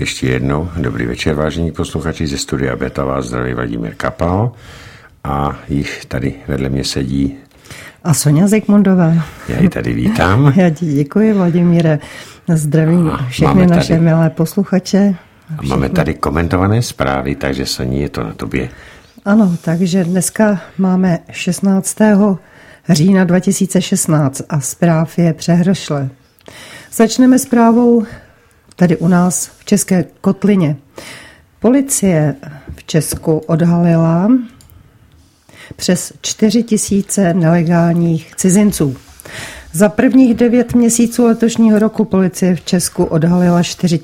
Ještě jednou dobrý večer, vážení posluchači, ze studia Beta vás zdraví Vladimír Kapal a již tady vedle mě sedí a Soňa Zikmundová. Já ji tady vítám. Já ti děkuji, Vladimíre. Zdravím všechny naše milé posluchače. A máme tady komentované zprávy, takže Soní, je to na tobě. Ano, takže dneska máme 16. října 2016 a zpráv je přehršle. Začneme zprávou tady u nás v České Kotlině. Policie v Česku odhalila přes 4 000 nelegálních cizinců. Za prvních 9 měsíců letošního roku policie v Česku odhalila 4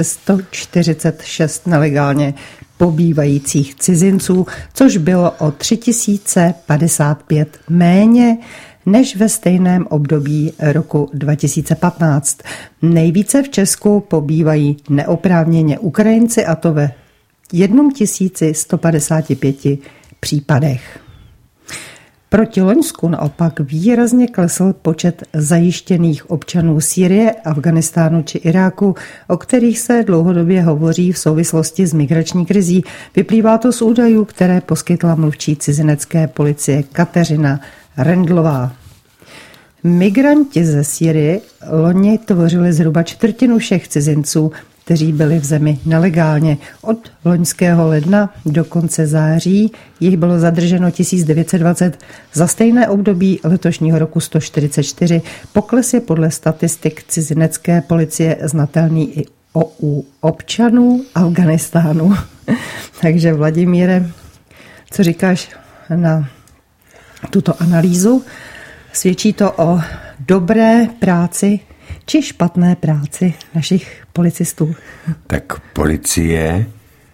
146 nelegálně pobývajících cizinců, což bylo o 3 055 méně než ve stejném období roku 2015. Nejvíce v Česku pobývají neoprávněně Ukrajinci, a to ve 1155 případech. Proti loňsku naopak výrazně klesl počet zajištěných občanů Sýrie, Afghánistánu či Iráku, o kterých se dlouhodobě hovoří v souvislosti s migrační krizí. Vyplývá to z údajů, které poskytla mluvčí cizinecké policie Kateřina Rendlová. Migranti ze Sýrie loni tvořili zhruba čtvrtinu všech cizinců, kteří byli v zemi nelegálně. Od loňského ledna do konce září jich bylo zadrženo 1920, za stejné období letošního roku 144. Pokles je podle statistik cizinecké policie znatelný i u občanů Afghánistánu. Takže Vladimíre, co říkáš na tuto analýzu? Svědčí to o dobré práci či špatné práci našich policistů? Tak policie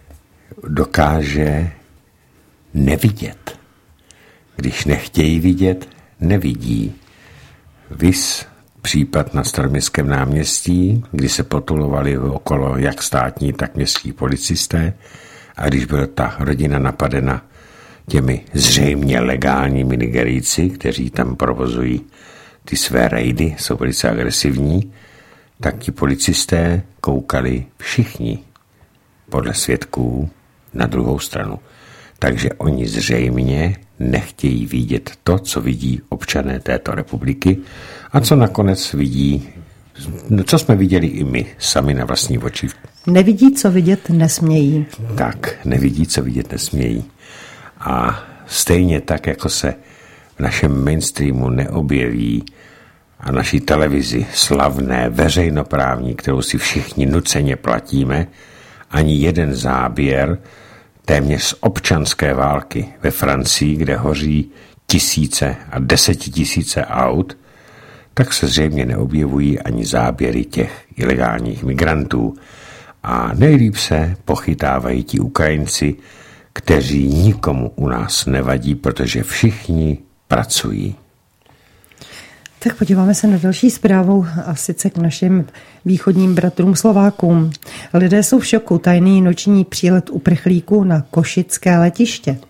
dokáže nevidět. Když nechtějí vidět, nevidí. Viz případ na Staroměstském náměstí, kdy se potulovali okolo jak státní, tak městský policisté, a když byla ta rodina napadena těmi zřejmě legálními Nigerijci, kteří tam provozují ty své rejdy, jsou velice agresivní, tak ti policisté koukali všichni podle svědků na druhou stranu. Takže oni zřejmě nechtějí vidět to, co vidí občané této republiky a co nakonec vidí, co jsme viděli i my sami na vlastní oči. Nevidí, co vidět nesmějí. Tak, nevidí, co vidět nesmějí. A stejně tak, jako se v našem mainstreamu neobjeví a naší televizi slavné, veřejnoprávní, kterou si všichni nuceně platíme, ani jeden záběr téměř z občanské války ve Francii, kde hoří tisíce a desetitisíce aut, tak se zřejmě neobjevují ani záběry těch ilegálních migrantů. A nejlíp se pochytávají ti Ukrajinci, kteří nikomu u nás nevadí, protože všichni pracují. Tak podíváme se na další zprávu, a sice k našim východním bratrům Slovákům. Lidé jsou v šoku. Tajný noční přílet uprchlíků na košické letiště.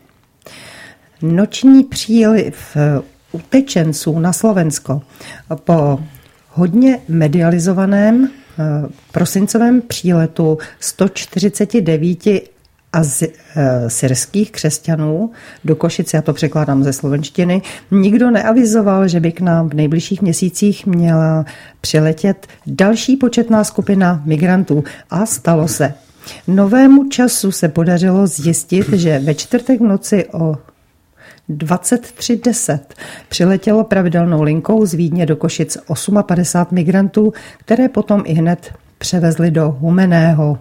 Noční příliv utečenců na Slovensko po hodně medializovaném prosincovém příletu 149 syrských křesťanů do Košic, já to překládám ze slovenštiny, nikdo neavizoval, že by k nám v nejbližších měsících měla přiletět další početná skupina migrantů. A stalo se. Novému času se podařilo zjistit, že ve čtvrtek v noci o 23:10 přiletělo pravidelnou linkou z Vídně do Košic 58 migrantů, které potom i hned převezli do Humenného.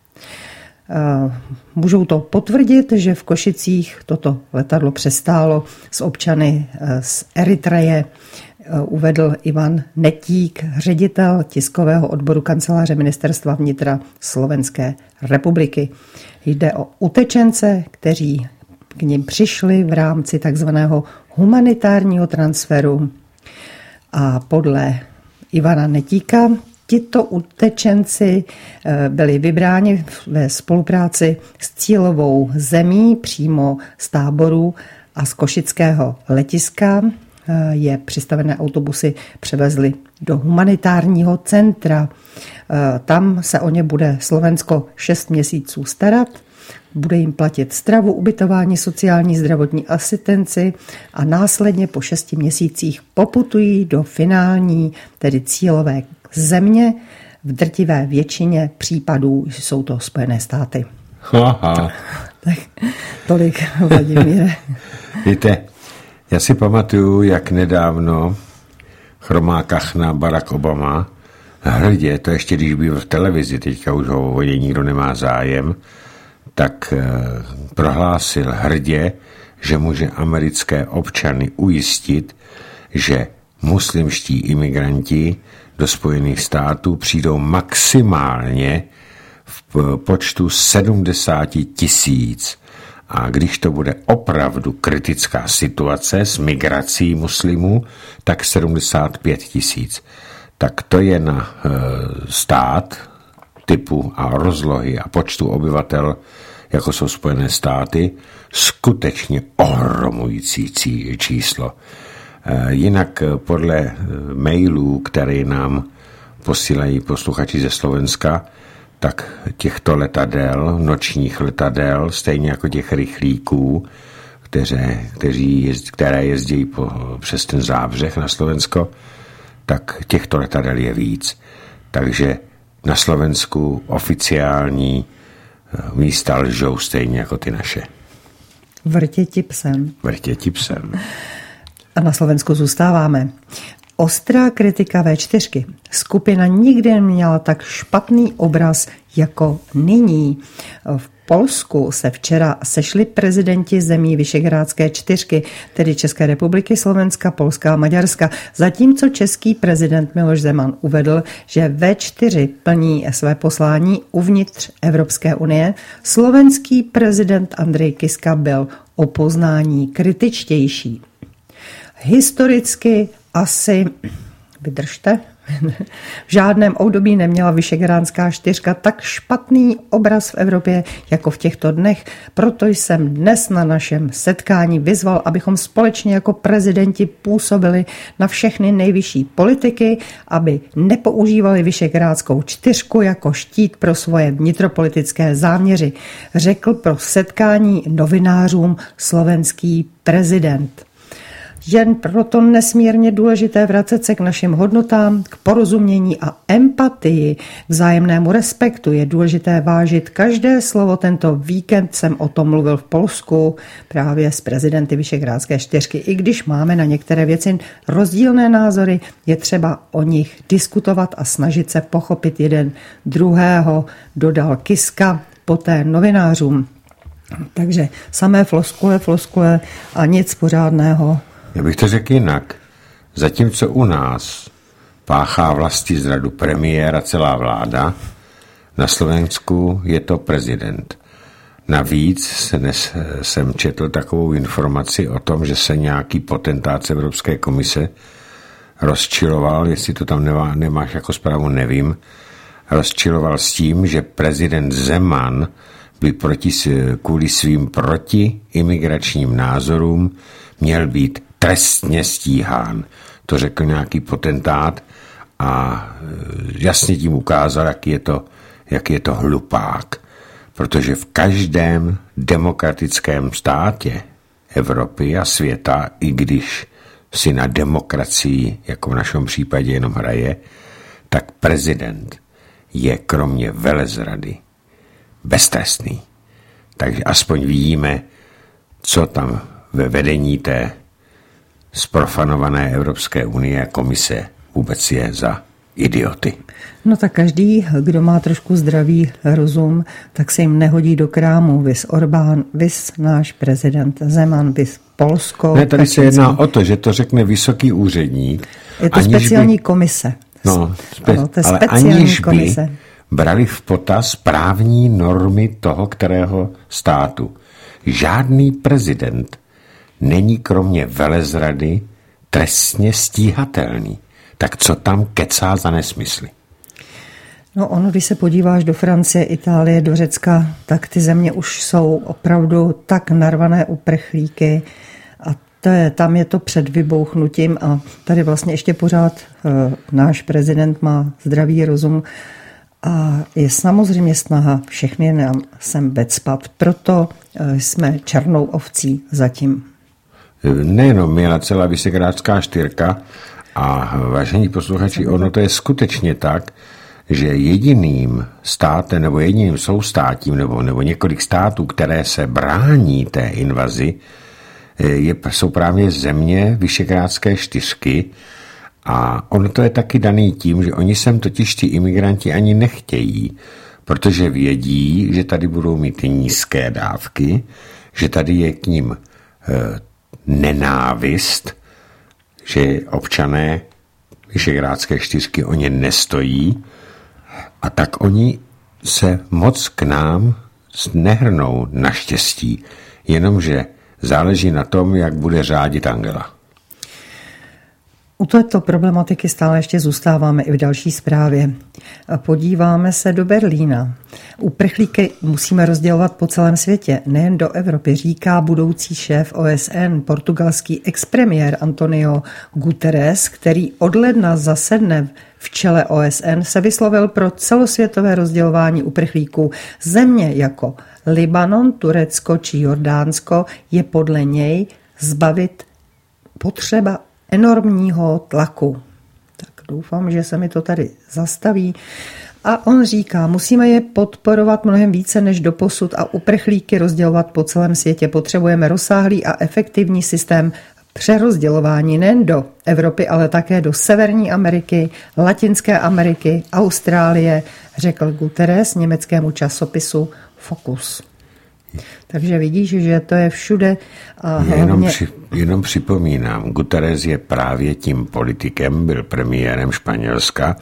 Můžou to potvrdit, že v Košicích toto letadlo přistálo s občany z Eritreje, uvedl Ivan Netík, ředitel tiskového odboru kanceláře Ministerstva vnitra Slovenské republiky. Jde o utečence, kteří k nim přišli v rámci takzvaného humanitárního transferu. A podle Ivana Netíka tito utečenci byli vybráni ve spolupráci s cílovou zemí přímo z táboru a z košického letiska je přistavené autobusy převezly do humanitárního centra. Tam se o ně bude Slovensko 6 měsíců starat, bude jim platit stravu, ubytování, sociální, zdravotní asistenci a následně po 6 měsících poputují do finální, tedy cílové země. V drtivé většině případů jsou to Spojené státy. Aha. Tak tolik, Vladimíre. Víte, já si pamatuju, jak nedávno chromá kachna Barack Obama hrdě, to ještě když byl v televizi, teďka už ho o něj nikdo nemá zájem, tak prohlásil hrdě, že může americké občany ujistit, že muslimští imigranti do Spojených států přijdou maximálně v počtu 70 000. A když to bude opravdu kritická situace s migrací muslimů, tak 75 000. Tak to je na stát typu a rozlohy a počtu obyvatel, jako jsou Spojené státy, skutečně ohromující číslo. Jinak podle mailů, které nám posílají posluchači ze Slovenska, tak těchto letadel, nočních letadel, stejně jako těch rychlíků, které jezdí přes ten Zábřeh na Slovensko, tak těchto letadel je víc. Takže na Slovensku oficiální místa lžou stejně jako ty naše. Vrtěti psem. Vrtěti psem. A na Slovensku zůstáváme. Ostrá kritika V4. Skupina nikdy neměla tak špatný obraz jako nyní. V Polsku se včera sešli prezidenti zemí Visegrádské čtyřky, tedy České republiky, Slovenska, Polska a Maďarska. Zatímco český prezident Miloš Zeman uvedl, že V4 plní své poslání uvnitř Evropské unie, slovenský prezident Andrej Kiska byl o poznání kritičtější. Historicky asi, vydržte, v žádném období neměla Visegrádská čtyřka tak špatný obraz v Evropě jako v těchto dnech, proto jsem dnes na našem setkání vyzval, abychom společně jako prezidenti působili na všechny nejvyšší politiky, aby nepoužívali Visegrádskou čtyřku jako štít pro svoje vnitropolitické záměry, řekl pro setkání novinářům slovenský prezident. Jen proto nesmírně důležité vracet se k našim hodnotám, k porozumění a empatii, k vzájemnému respektu. Je důležité vážit každé slovo. Tento víkend jsem o tom mluvil v Polsku právě s prezidenty Visegrádské čtyřky. I když máme na některé věci rozdílné názory, je třeba o nich diskutovat a snažit se pochopit jeden druhého, dodal Kiska poté novinářům. Takže samé floskule a nic pořádného. Já bych to řekl jinak. Zatímco u nás páchá vlastizradu premiér a celá vláda, na Slovensku je to prezident. Navíc jsem četl takovou informaci o tom, že se nějaký potentát z Evropské komise rozčiloval, jestli to tam nemáš jako zprávu, nevím, rozčiloval s tím, že prezident Zeman byl kvůli svým protiimigračním názorům měl být trestně stíhán. To řekl nějaký potentát a jasně tím ukázal, jak je to hlupák. Protože v každém demokratickém státě Evropy a světa, i když si na demokracii, jako v našem případě, jenom hraje, tak prezident je kromě velezrady beztrestný. Takže aspoň vidíme, co tam ve vedení té zprofanované Evropské unie a komise vůbec je za idioty. No tak každý, kdo má trošku zdravý rozum, tak se jim nehodí do krámu. Vys Orbán, vys náš prezident Zeman, vys Polsko. Ne, tady se jedná o to, že to řekne vysoký úředník. Je to speciální komise. No, to je ale aniž by brali v potaz právní normy toho, kterého státu. Žádný prezident není kromě velezrady trestně stíhatelný. Tak co tam kecá za nesmysly? No ono, když se podíváš do Francie, Itálie, do Řecka, tak ty země už jsou opravdu tak narvané uprchlíky a tam je to před vybouchnutím a tady vlastně ještě pořád náš prezident má zdravý rozum a je samozřejmě snaha všechny nám sem vecpat. Proto jsme černou ovcí zatím. Nejenom my, ale celá Visegrádská čtyřka a vážení posluchači, ono to je skutečně tak, že jediným státem nebo jediným soustátím nebo několik států, které se brání té invazi, jsou právě země Visegrádské čtyřky a ono to je taky daný tím, že oni sem totiž ti imigranti ani nechtějí, protože vědí, že tady budou mít nízké dávky, že tady je k nim nenávist, že občané Visegrádské čtyřky o ně nestojí a tak oni se moc k nám nehrnou naštěstí, jenomže záleží na tom, jak bude řádit Angela. U této problematiky stále ještě zůstáváme i v další zprávě. Podíváme se do Berlína. Uprchlíky musíme rozdělovat po celém světě, nejen do Evropy, říká budoucí šéf OSN, portugalský expremiér Antonio Guterres, který od ledna zasedne v čele OSN, se vyslovil pro celosvětové rozdělování uprchlíků. Země jako Libanon, Turecko či Jordánsko je podle něj zbavit potřeba enormního tlaku. Tak doufám, že se mi to tady zastaví. A on říká, musíme je podporovat mnohem více než doposud a uprchlíky rozdělovat po celém světě. Potřebujeme rozsáhlý a efektivní systém přerozdělování nejen do Evropy, ale také do Severní Ameriky, Latinské Ameriky, Austrálie, řekl Guterres německému časopisu Focus. Takže vidíš, že to je všude. A hlavně... Jenom připomínám, Guterres je právě tím politikem, byl premiérem Španělska.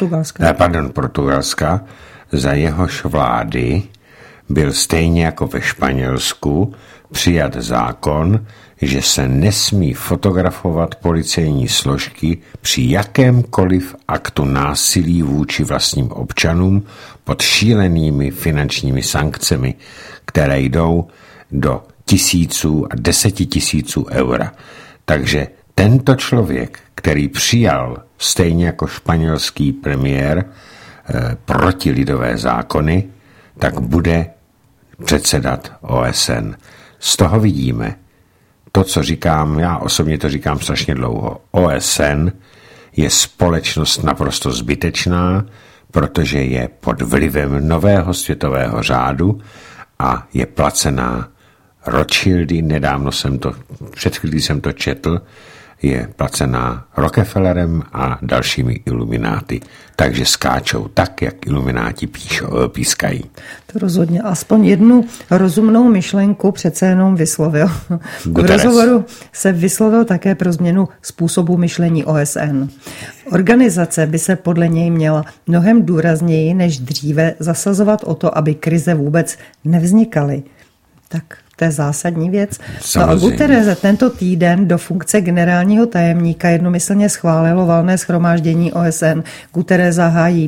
Portugalska. Za jehož vlády byl stejně jako ve Španělsku přijat zákon, že se nesmí fotografovat policejní složky při jakémkoliv aktu násilí vůči vlastním občanům pod šílenými finančními sankcemi, které jdou do tisíců a 10 000 eur. Takže tento člověk, který přijal stejně jako španělský premiér protilidové zákony, tak bude předsedat OSN. Z toho vidíme to, co říkám, já osobně to říkám strašně dlouho. OSN je společnost naprosto zbytečná, protože je pod vlivem nového světového řádu a je placená Rothschildy, před chvílí jsem to četl, je placená Rockefellerem a dalšími ilumináty. Takže skáčou tak, jak ilumináti pískají. To rozhodně. Aspoň jednu rozumnou myšlenku přece jenom vyslovil. Guterres. V rozhovoru se vyslovil také pro změnu způsobu myšlení OSN. Organizace by se podle něj měla mnohem důrazněji než dříve zasazovat o to, aby krize vůbec nevznikaly. Tak to je zásadní věc. No a Guterres tento týden do funkce generálního tajemníka jednomyslně schválilo valné shromáždění OSN. Guterres zahájí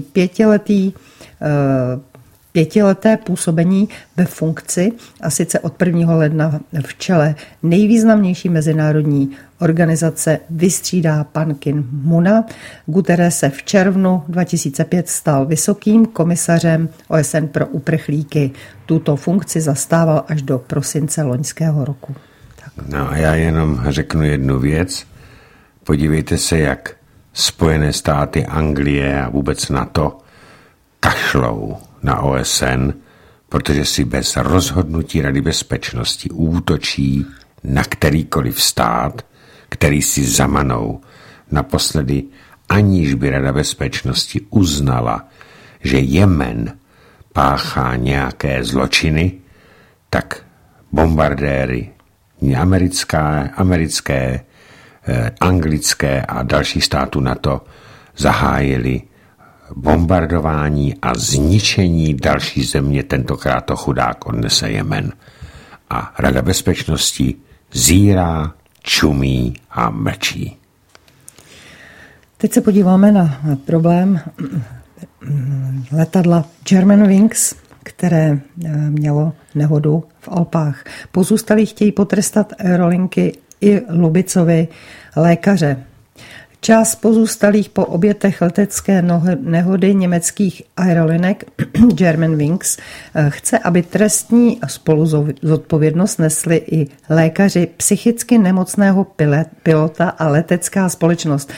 pětileté působení ve funkci a sice od 1. ledna v čele nejvýznamnější mezinárodní organizace vystřídá pan Ki-moona. Guterres se v červnu 2005 stal vysokým komisařem OSN pro uprchlíky. Tuto funkci zastával až do prosince loňského roku. Tak. No a já jenom řeknu jednu věc. Podívejte se, jak Spojené státy, Anglie a vůbec NATO kašlou na OSN, protože si bez rozhodnutí Rady bezpečnosti útočí na kterýkoliv stát, který si zamanou. Naposledy, aniž by Rada bezpečnosti uznala, že Jemen páchá nějaké zločiny, tak bombardéry americké, anglické a další států NATO zahájili bombardování a zničení další země, tentokrát to chudák odnese Jemen. A Rada bezpečnosti zírá, čumí a mlčí. Teď se podíváme na problém letadla Germanwings, které mělo nehodu v Alpách. Pozůstalí chtějí potrestat aerolinky i Lubicovi, lékaře. Část pozůstalých po obětech letecké nehody německých aerolinek Germanwings chce, aby trestní spoluzodpovědnost nesli i lékaři psychicky nemocného pilota a letecká společnost.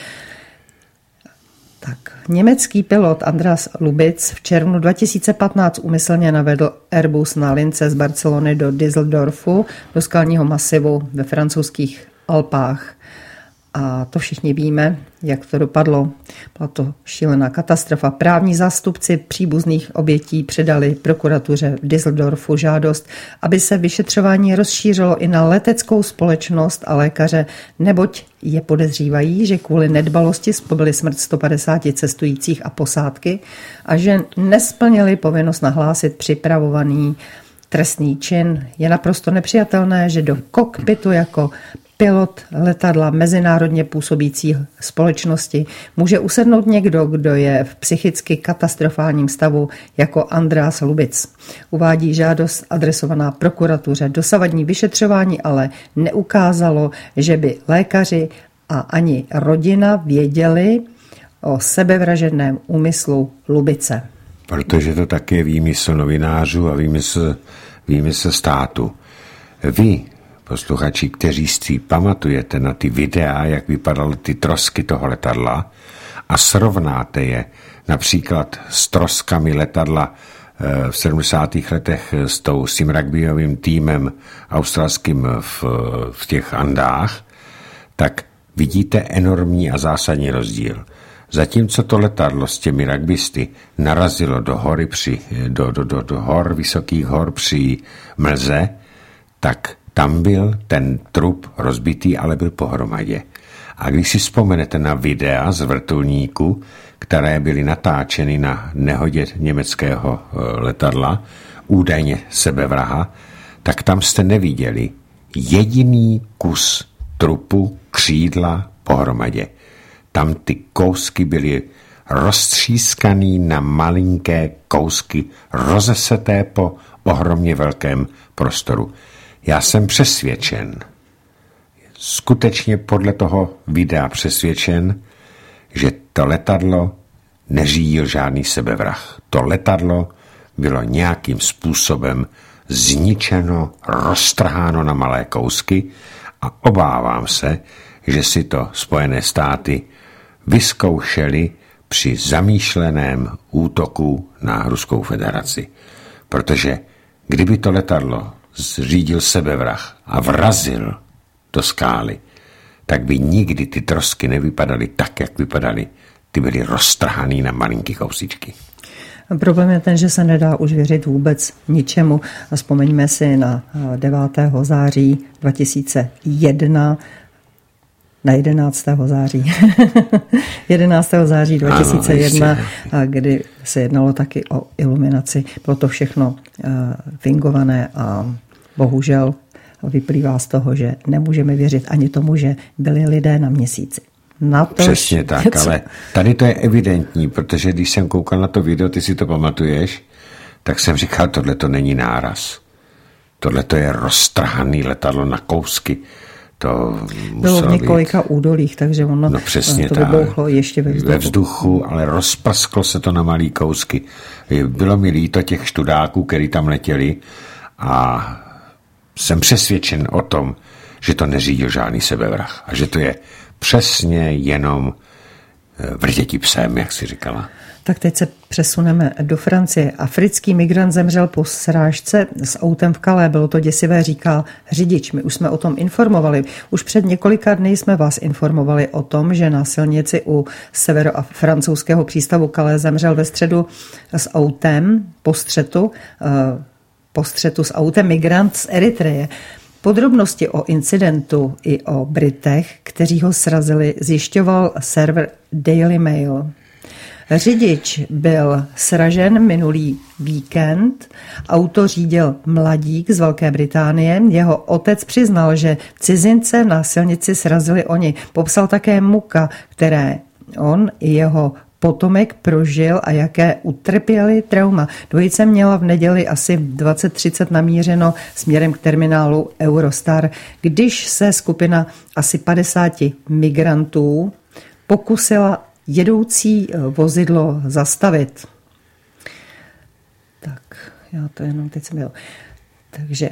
Tak, německý pilot Andreas Lubic v červnu 2015 úmyslně navedl Airbus na lince z Barcelony do Düsseldorfu, do skalního masivu ve francouzských Alpách. A to všichni víme, jak to dopadlo. Byla to šílená katastrofa. Právní zástupci příbuzných obětí předali prokuratuře v Düsseldorfu žádost, aby se vyšetřování rozšířilo i na leteckou společnost a lékaře, neboť je podezřívají, že kvůli nedbalosti způsobili smrt 150 cestujících a posádky a že nesplnili povinnost nahlásit připravovaný trestný čin. Je naprosto nepřijatelné, že do kokpitu jako pilot letadla mezinárodně působící společnosti může usednout někdo, kdo je v psychicky katastrofálním stavu jako Andreas Lubic. Uvádí žádost adresovaná prokuratuře. Dosavadní vyšetřování ale neukázalo, že by lékaři a ani rodina věděli o sebevražedném úmyslu Lubice. Protože to také je výmysl novinářů a výmysl státu. Vy, posluchači, kteří si pamatujete na ty videa, jak vypadaly ty trosky toho letadla a srovnáte je například s troskami letadla v 70. letech s tím rugbyovým týmem australským v těch Andách, tak vidíte enormní a zásadní rozdíl. Zatímco to letadlo s těmi rugbysty narazilo do hory do hor, vysokých hor při mlze, tak tam byl ten trup rozbitý, ale byl pohromadě. A když si vzpomenete na videa z vrtulníku, které byly natáčeny na nehodě německého letadla, údajně sebevraha, tak tam jste neviděli jediný kus trupu, křídla pohromadě. Tam ty kousky byly roztřískaný na malinké kousky, rozeseté po ohromně velkém prostoru. Já jsem přesvědčen, skutečně podle toho videa přesvědčen, že to letadlo neřídil žádný sebevrah. To letadlo bylo nějakým způsobem zničeno, roztrháno na malé kousky a obávám se, že si to Spojené státy vyzkoušeli při zamýšleném útoku na Ruskou federaci. Protože kdyby to letadlo zřídil sebevrah a vrazil do skály, tak by nikdy ty trosky nevypadaly tak, jak vypadaly. Ty byly roztrhaný na malinký kousíčky. Problém je ten, že se nedá už věřit vůbec ničemu. Vzpomeňme si na 9. září 2001, na 11. září. 11. září 2001, ano, kdy se jednalo taky o iluminaci. Bylo to všechno fingované a bohužel vyplývá z toho, že nemůžeme věřit ani tomu, že byli lidé na měsíci. Přesně tak, ale tady to je evidentní, protože když jsem koukal na to video, ty si to pamatuješ, tak jsem říkal, tohle to není náraz. Tohle to je roztrhaný letadlo na kousky. To bylo v několika údolích, takže ono to vybouchlo ještě ve vzduchu. Ale rozprsklo se to na malý kousky. Bylo mi líto těch študáků, který tam letěli a jsem přesvědčen o tom, že to neřídil žádný sebevrah a že to je přesně jenom vrtěti psem, jak si říkala. Tak teď se přesuneme do Francie. Africký migrant zemřel po srážce s autem v Calais. Bylo to děsivé, říká řidič. My už jsme o tom informovali. Už před několika dny jsme vás informovali o tom, že na silnici u severofrancouzského přístavu Calais zemřel ve středu s autem po střetu s autem migrant z Eritreje. Podrobnosti o incidentu i o Britech, kteří ho srazili, zjišťoval server Daily Mail. Řidič byl sražen minulý víkend, auto řídil mladík z Velké Británie, jeho otec přiznal, že cizince na silnici srazili oni. Popsal také muka, které on i jeho potomek prožil a jaké utrpěli trauma. Dvojice měla v neděli asi 20:30 namířeno směrem k terminálu Eurostar, když se skupina asi 50 migrantů pokusila jedoucí vozidlo zastavit. Tak, já to jenom teď jsem byl. Takže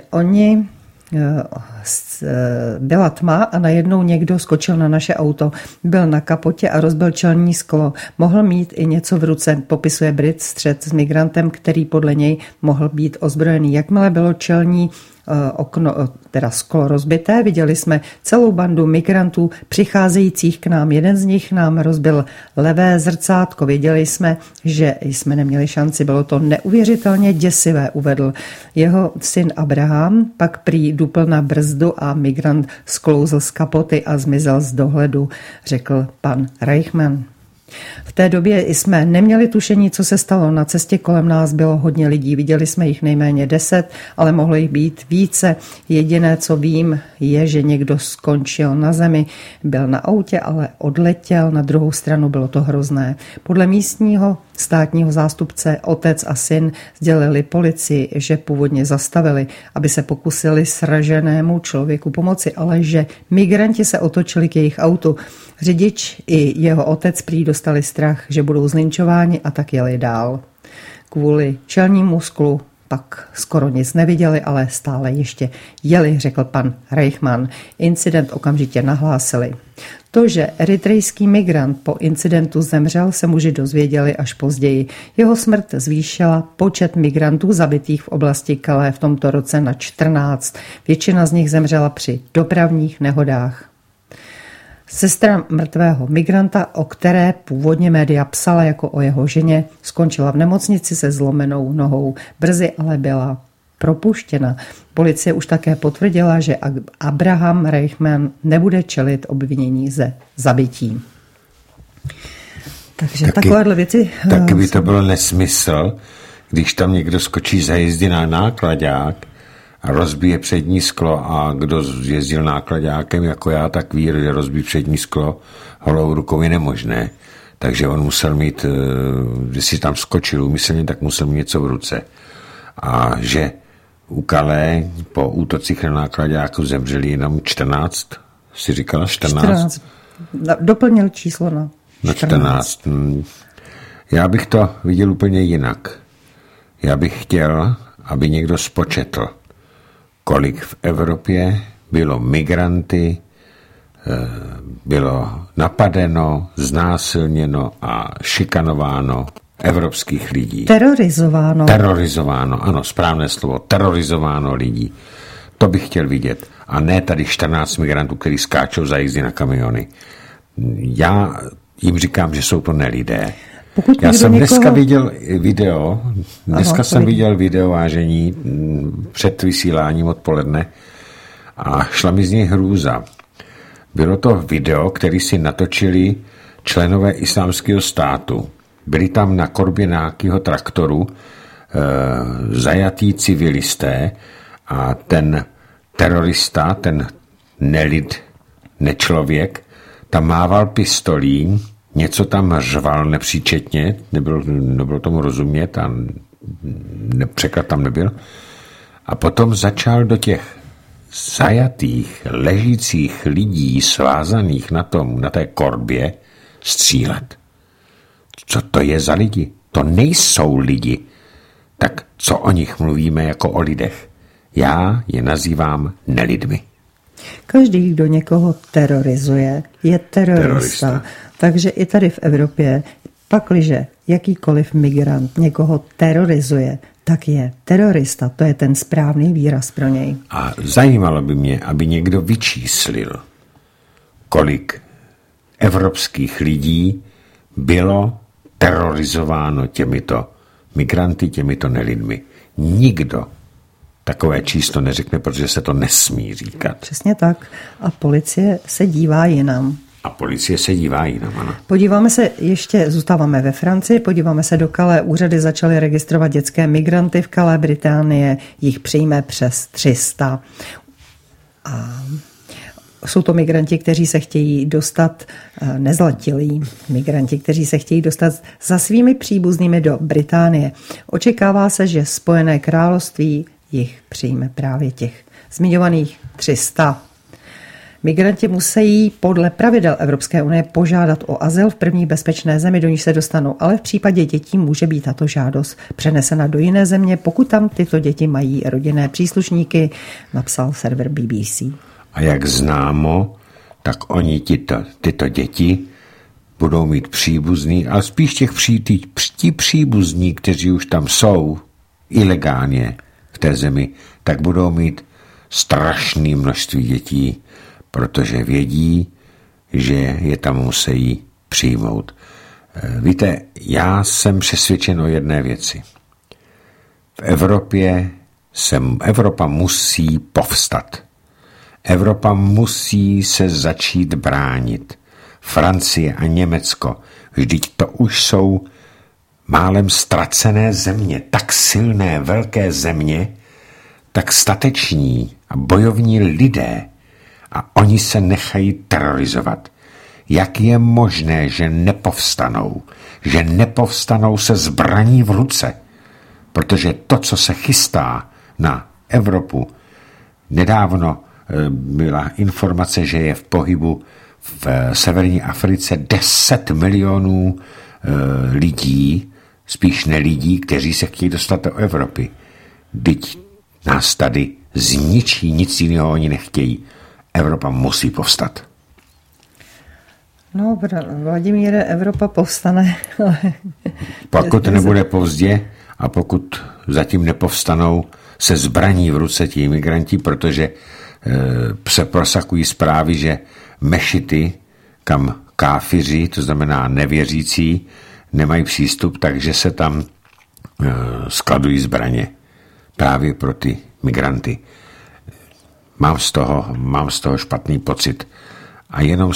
byla tma a najednou někdo skočil na naše auto. Byl na kapotě a rozbil čelní sklo. Mohl mít i něco v ruce, popisuje Brit, střet s migrantem, který podle něj mohl být ozbrojený. Jakmile bylo čelní okno, teda sklo rozbité, viděli jsme celou bandu migrantů přicházejících k nám. Jeden z nich nám rozbil levé zrcátko. Věděli jsme, že jsme neměli šanci. Bylo to neuvěřitelně děsivé, uvedl. Jeho syn Abraham pak prý dupl na brzdu a migrant sklouzl z kapoty a zmizel z dohledu, řekl pan Reichmann. V té době jsme neměli tušení, co se stalo. Na cestě kolem nás bylo hodně lidí. Viděli jsme jich nejméně 10, ale mohlo jich být více. Jediné, co vím, je, že někdo skončil na zemi. Byl na autě, ale odletěl. Na druhou stranu bylo to hrozné. Podle místního státního zástupce otec a syn sdělili policii, že původně zastavili, aby se pokusili sraženému člověku pomoci, ale že migranti se otočili k jejich autu. Řidič i jeho otec prý dostali strach, že budou zlinčováni, a tak jeli dál. Kvůli čelnímu sklu pak skoro nic neviděli, ale stále ještě jeli, řekl pan Reichmann. Incident okamžitě nahlásili. To, že eritrejský migrant po incidentu zemřel, se muži dozvěděli až později. Jeho smrt zvýšila počet migrantů zabitých v oblasti Calais v tomto roce na 14. Většina z nich zemřela při dopravních nehodách. Sestra mrtvého migranta, o které původně média psala jako o jeho ženě, skončila v nemocnici se zlomenou nohou. Brzy ale byla propuštěna. Policie už také potvrdila, že Abraham Reichmann nebude čelit obvinění ze zabití. Takže takovéhle věci... Taky by to byl nesmysl, když tam někdo skočí za jízdy na náklaďák a rozbije přední sklo, a kdo jezdil náklaďákem jako já, tak ví, že rozbít přední sklo holou rukou je nemožné. Takže on musel mít, když si tam skočil úmyslně, tak musel mít něco v ruce. A že u Calais po útocích na náklaďáku zemřeli jenom 14, si říkala 14? Doplnil číslo na 14. Já bych to viděl úplně jinak. Já bych chtěl, aby někdo spočetl, kolik v Evropě bylo migranty, bylo napadeno, znásilněno a šikanováno evropských lidí. Terorizováno, ano, správné slovo, terorizováno lidí. To bych chtěl vidět. A ne tady 14 migrantů, kteří skáčou za jízdy na kamiony. Já jim říkám, že jsou to nelidé. Já jsem dneska viděl video, viděl video, vážení, před vysíláním odpoledne, a šla mi z něj hrůza. Bylo to video, který si natočili členové Islámského státu. Byli tam na korbě nějakého traktoru zajatí civilisté a ten terorista, ten nelid, nečlověk, tam mával pistolí, něco tam řval nepříčetně, nebylo tomu rozumět a překlad tam nebyl. A potom začal do těch zajatých, ležících lidí, svázaných na té korbě, střílet. Co to je za lidi? To nejsou lidi. Tak co o nich mluvíme jako o lidech? Já je nazývám nelidmi. Každý, kdo někoho terorizuje, je terorista. Takže i tady v Evropě, pakliže jakýkoliv migrant někoho terorizuje, tak je terorista. To je ten správný výraz pro něj. A zajímalo by mě, aby někdo vyčíslil, kolik evropských lidí bylo terorizováno těmito migranty, těmito nelidmi. Nikdo takové číslo neřekne, protože se to nesmí říkat. Přesně tak. A policie se dívá jinam. Ano. Podíváme se ještě, zůstáváme ve Francii, podíváme se do Calais. Úřady začaly registrovat dětské migranty v Calais, Británie jich přijme přes 300. A Jsou to migranti, kteří se chtějí dostat, nezletilí migranti, kteří se chtějí dostat za svými příbuznými do Británie. Očekává se, že Spojené království jich přijme právě těch zmiňovaných 300. Migranti musí podle pravidel Evropské unie požádat o azyl v první bezpečné zemi, do níž se dostanou, ale v případě dětí může být tato žádost přenesena do jiné země, pokud tam tyto děti mají rodinné příslušníky, napsal server BBC. A jak známo, tak oni tyto děti budou mít příbuzný, ale spíš ti příbuzní, kteří už tam jsou ilegálně v té zemi, tak budou mít strašné množství dětí, protože vědí, že je tam musí přijmout. Víte, já jsem přesvědčen o jedné věci. V Evropě Evropa musí povstat. Evropa musí se začít bránit. Francie a Německo, vždyť to už jsou málem ztracené země, tak silné, velké země, tak stateční a bojovní lidé, a oni se nechají terorizovat. Jak je možné, že nepovstanou se zbraní v ruce? Protože to, co se chystá na Evropu, nedávno byla informace, že je v pohybu v severní Africe 10 milionů lidí, spíš nelidí, kteří se chtějí dostat do Evropy. Vždyť nás tady zničí, nic jiného oni nechtějí. Evropa musí povstat. No, Vladimíre, Evropa povstane. Pokud nebude pozdě a pokud zatím nepovstanou se zbraní v ruce ti imigranti, protože se prosakují zprávy, že mešity, kam káfiři, to znamená nevěřící, nemají přístup, takže se tam skladují zbraně právě pro ty migranty. Mám z toho špatný pocit a jenom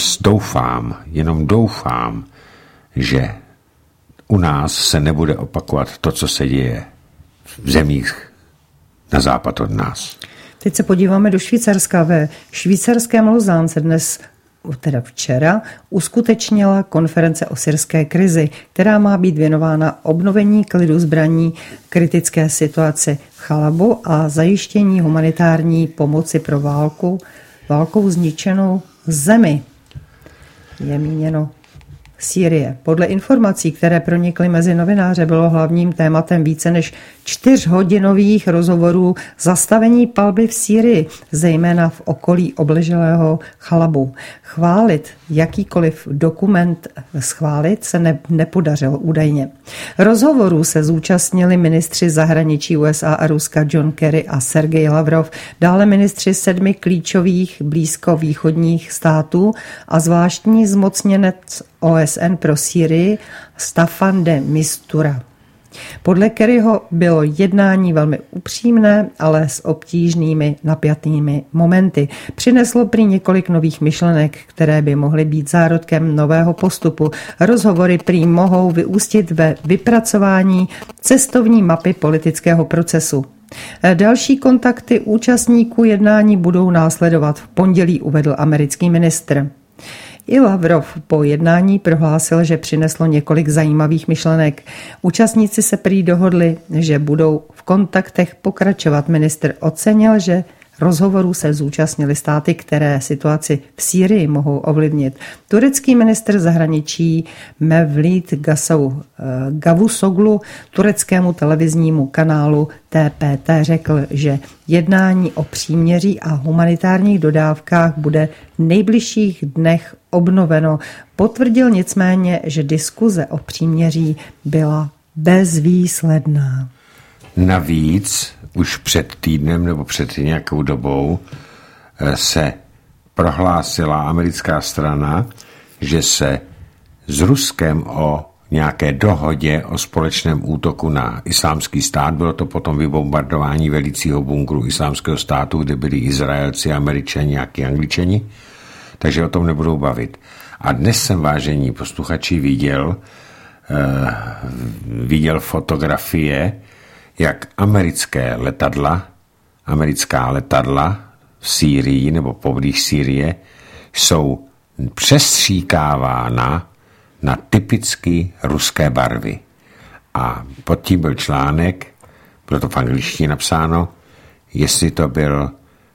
doufám, že u nás se nebude opakovat to, co se děje v zemích na západ od nás. Teď se podíváme do Švýcarska. Ve švýcarském Lausanne dnes, teda včera, uskutečnila konference o syrské krizi, která má být věnována obnovení klidu zbraní, kritické situaci v Chalabu a zajištění humanitární pomoci pro válkou zničenou zemi. Je míněno Sýrie. Podle informací, které pronikly mezi novináře, bylo hlavním tématem více než 4hodinových rozhovorů zastavení palby v Sýrii, zejména v okolí obleželého Chalabu. Chválit jakýkoliv dokument se nepodařilo údajně. Rozhovorů se zúčastnili ministři zahraničí USA a Ruska John Kerry a Sergej Lavrov, dále ministři 7 klíčových blízkovýchodních států a zvláštní zmocněnec OSN pro Sýrii Staffan de Mistura. Podle Kerryho bylo jednání velmi upřímné, ale s obtížnými napjatými momenty. Přineslo prý několik nových myšlenek, které by mohly být zárodkem nového postupu. Rozhovory prý mohou vyústit ve vypracování cestovní mapy politického procesu. Další kontakty účastníků jednání budou následovat v pondělí, uvedl americký ministr. I Lavrov po jednání prohlásil, že přineslo několik zajímavých myšlenek. Účastníci se prý dohodli, že budou v kontaktech pokračovat. Ministr ocenil, že rozhovorů se zúčastnili státy, které situaci v Sýrii mohou ovlivnit. Turecký ministr zahraničí Mevlut Cavusoglu tureckému televiznímu kanálu TPT řekl, že jednání o příměří a humanitárních dodávkách bude v nejbližších dnech obnoveno. Potvrdil nicméně, že diskuze o příměří byla bezvýsledná. Navíc už před týdnem nebo před nějakou dobou se prohlásila americká strana, že se s Ruskem o nějaké dohodě o společném útoku na islámský stát, bylo to potom vybombardování velicího bunkru islámského státu, kde byli Izraelci, Američani, nějaký Angličani, takže o tom nebudou bavit. A dnes jsem, vážení posluchači, viděl fotografie, jak americká letadla v Sýrii nebo poblíž Sýrie jsou přestříkávána na typicky ruské barvy. A pod tím byl článek, bylo to v angličtině napsáno, jestli to byl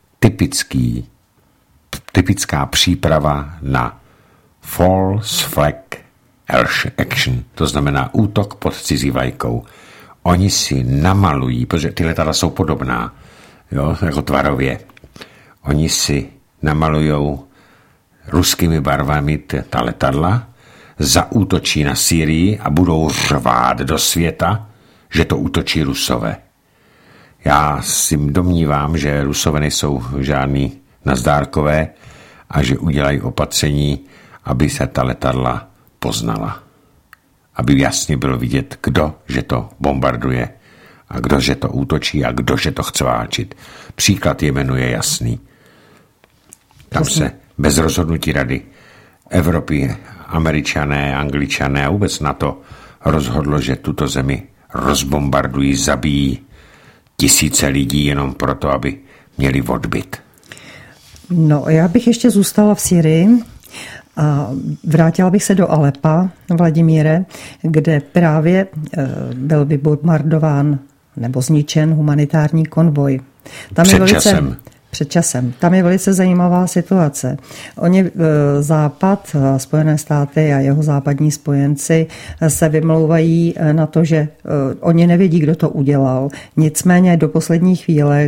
typická příprava na false flag action, to znamená útok pod cizí vlajkou. Oni si namalují, protože ty letadla jsou podobná, jo, jako tvarově. Oni si namalujou ruskými barvami ta letadla, zaútočí na Sýrii a budou řvát do světa, že to útočí Rusové. Já si domnívám, že Rusové nejsou žádný nazdárkové a že udělají opatření, aby se ta letadla poznala. Aby jasně bylo vidět, kdo že to bombarduje a kdo že to útočí a kdo že to chce válčit. Příklad jmenuje jasný. Tam se bez rozhodnutí Rady Evropy, Američané, Angličané a vůbec NATO rozhodlo, že tuto zemi rozbombardují, zabijí tisíce lidí jenom proto, aby měli odbyt. No, já bych ještě zůstala v Sýrii a vrátila bych se do Alepa, Vladimíre, kde právě byl vybombardován nebo zničen humanitární konvoj. Tam před časem. Tam je velice zajímavá situace. Oni Západ, Spojené státy a jeho západní spojenci se vymlouvají na to, že oni nevědí, kdo to udělal. Nicméně do poslední chvíle,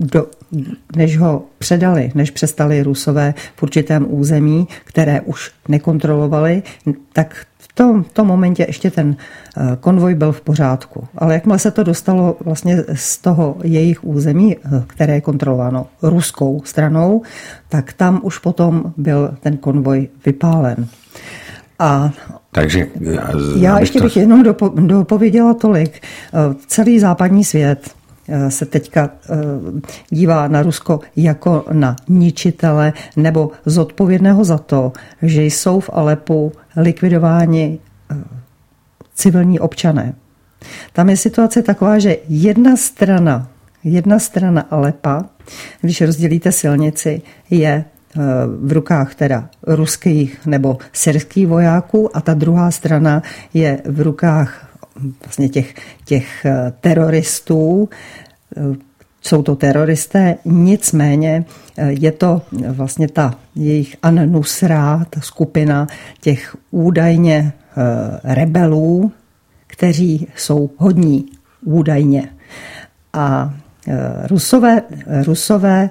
než přestali Rusové v určitém území, které už nekontrolovali, tak v tom momentě ještě ten konvoj byl v pořádku. Ale jakmile se to dostalo vlastně z toho jejich území, které je kontrolováno ruskou stranou, tak tam už potom byl ten konvoj vypálen. Takže já ještě bych jenom dopověděla tolik. Celý západní svět se teďka dívá na Rusko jako na ničitele nebo zodpovědného za to, že jsou v Alepu likvidováni civilní občané. Tam je situace taková, že jedna strana Alepa, když rozdělíte silnici, je v rukách teda ruských nebo syrských vojáků a ta druhá strana je v rukách vlastně těch teroristů. Jsou to teroristé, nicméně je to vlastně ta jejich An-Nusra, ta skupina těch údajně rebelů, kteří jsou hodní údajně. A Rusové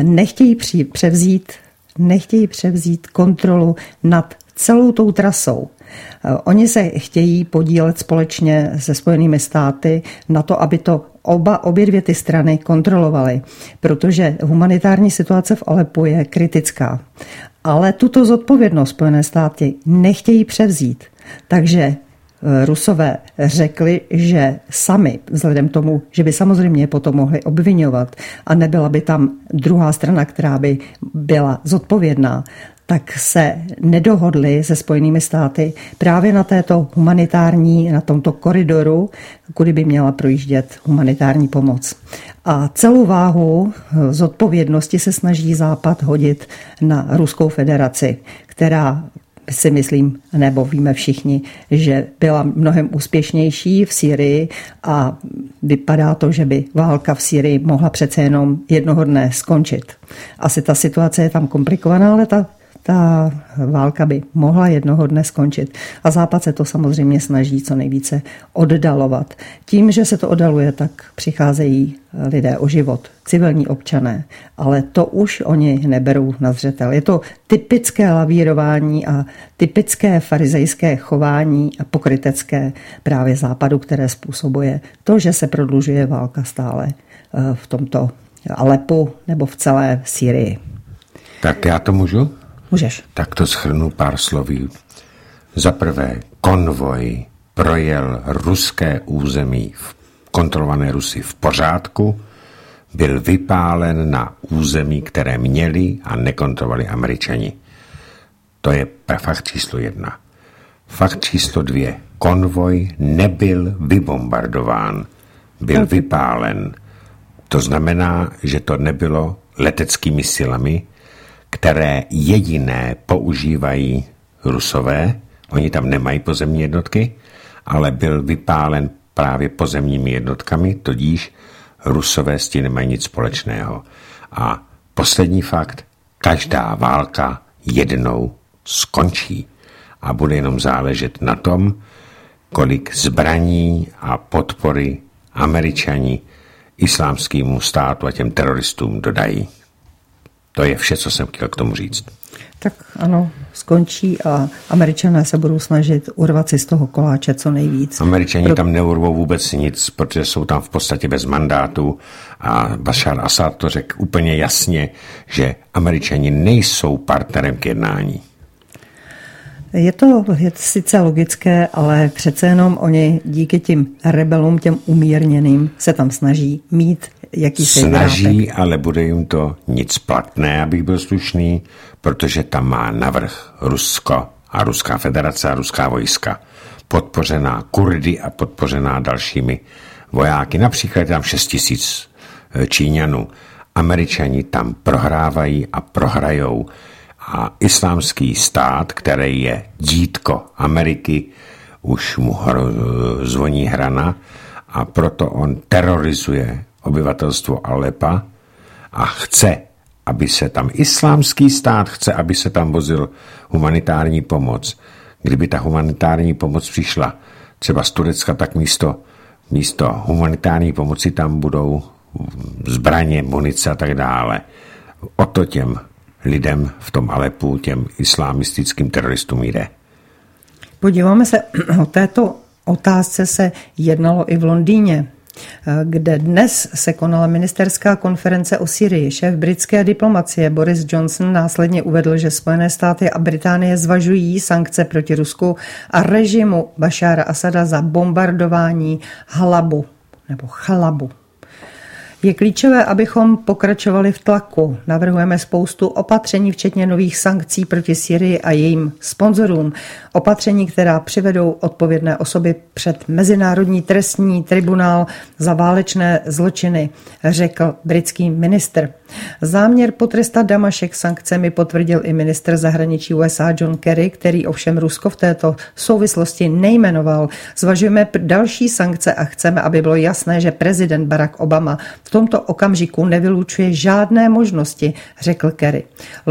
nechtějí převzít kontrolu nad celou tou trasou. Oni se chtějí podílet společně se Spojenými státy na to, aby to obě dvě ty strany kontrolovaly, protože humanitární situace v Alepu je kritická. Ale tuto zodpovědnost Spojené státy nechtějí převzít. Takže Rusové řekli, že sami, vzhledem tomu, že by samozřejmě potom mohli obvinovat a nebyla by tam druhá strana, která by byla zodpovědná, tak se nedohodli se Spojenými státy právě na na tomto koridoru, kudy by měla projíždět humanitární pomoc. A celou váhu zodpovědnosti se snaží Západ hodit na Ruskou federaci, která si myslím, nebo víme všichni, že byla mnohem úspěšnější v Sýrii a vypadá to, že by válka v Sýrii mohla přece jenom jednoho dne skončit. Asi ta situace je tam komplikovaná, ale ta válka by mohla jednoho dne skončit. A Západ se to samozřejmě snaží co nejvíce oddalovat. Tím, že se to oddaluje, tak přicházejí lidé o život, civilní občané. Ale to už oni neberou na zřetel. Je to typické lavírování a typické farizejské chování a pokrytecké právě Západu, které způsobuje to, že se prodlužuje válka stále v tomto Alepu nebo v celé Sýrii. Tak já to můžu? Můžeš. Tak to shrnu pár sloví. Za prvé, konvoj projel ruské území, kontrolované Rusy v pořádku, byl vypálen na území, které měli a nekontrolovali Američani. To je fakt číslo 1. Fakt číslo 2. Konvoj nebyl vybombardován, byl vypálen. To znamená, že to nebylo leteckými silami, které jediné používají Rusové. Oni tam nemají pozemní jednotky, ale byl vypálen právě pozemními jednotkami, tudíž Rusové s tím nemají nic společného. A poslední fakt, každá válka jednou skončí a bude jenom záležet na tom, kolik zbraní a podpory Američani islámskému státu a těm teroristům dodají. To je vše, co jsem chtěl k tomu říct. Tak ano, skončí a Američané se budou snažit urvat si z toho koláče co nejvíc. Američani tam neurvou vůbec nic, protože jsou tam v podstatě bez mandátu a Bašar Asad to řekl úplně jasně, že Američani nejsou partnerem k jednání. Je sice logické, ale přece jenom oni díky těm rebelům, těm umírněným, se tam snaží mít jakýsi snaží, ale bude jim to nic platné, abych byl slušný, protože tam má navrch Rusko a Ruská federace a ruská vojska, podpořená Kurdy a podpořená dalšími vojáky. Například je tam 6 000 Číňanů. Američani tam prohrávají a prohrajou. A islámský stát, který je dítko Ameriky, už mu zvoní hrana a proto on terorizuje obyvatelstvo Alepa a chce, aby se tam islámský stát chce, aby se tam vozil humanitární pomoc. Kdyby ta humanitární pomoc přišla třeba z Turecka, tak místo humanitární pomoci tam budou zbraně, munice a tak dále. O to těm lidem v tom Alepu, těm islamistickým teroristům jde. Podíváme se, o této otázce se jednalo i v Londýně, kde dnes se konala ministerská konference o Syrii. Šéf britské diplomacie Boris Johnson následně uvedl, že Spojené státy a Británie zvažují sankce proti Rusku a režimu Bašára Asada za bombardování Chalabu. Je klíčové, abychom pokračovali v tlaku. Navrhujeme spoustu opatření, včetně nových sankcí proti Syrii a jejím sponzorům. Opatření, která přivedou odpovědné osoby před Mezinárodní trestní tribunál za válečné zločiny, řekl britský ministr. Záměr potrestat Damašek sankcemi potvrdil i ministr zahraničí USA John Kerry, který ovšem Rusko v této souvislosti nejmenoval. Zvažujeme další sankce a chceme, aby bylo jasné, že prezident Barack Obama v tomto okamžiku nevylučuje žádné možnosti, řekl Kerry.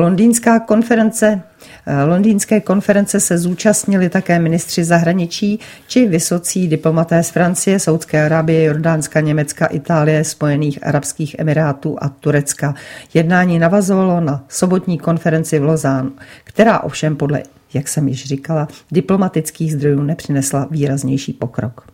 Londýnské konference se zúčastnili také ministři zahraničí či vysocí diplomaté z Francie, Saúdské Arábie, Jordánska, Německa, Itálie, Spojených arabských emirátů a Turecka. Jednání navazovalo na sobotní konferenci v Lausanne, která ovšem podle, jak jsem již říkala, diplomatických zdrojů nepřinesla výraznější pokrok.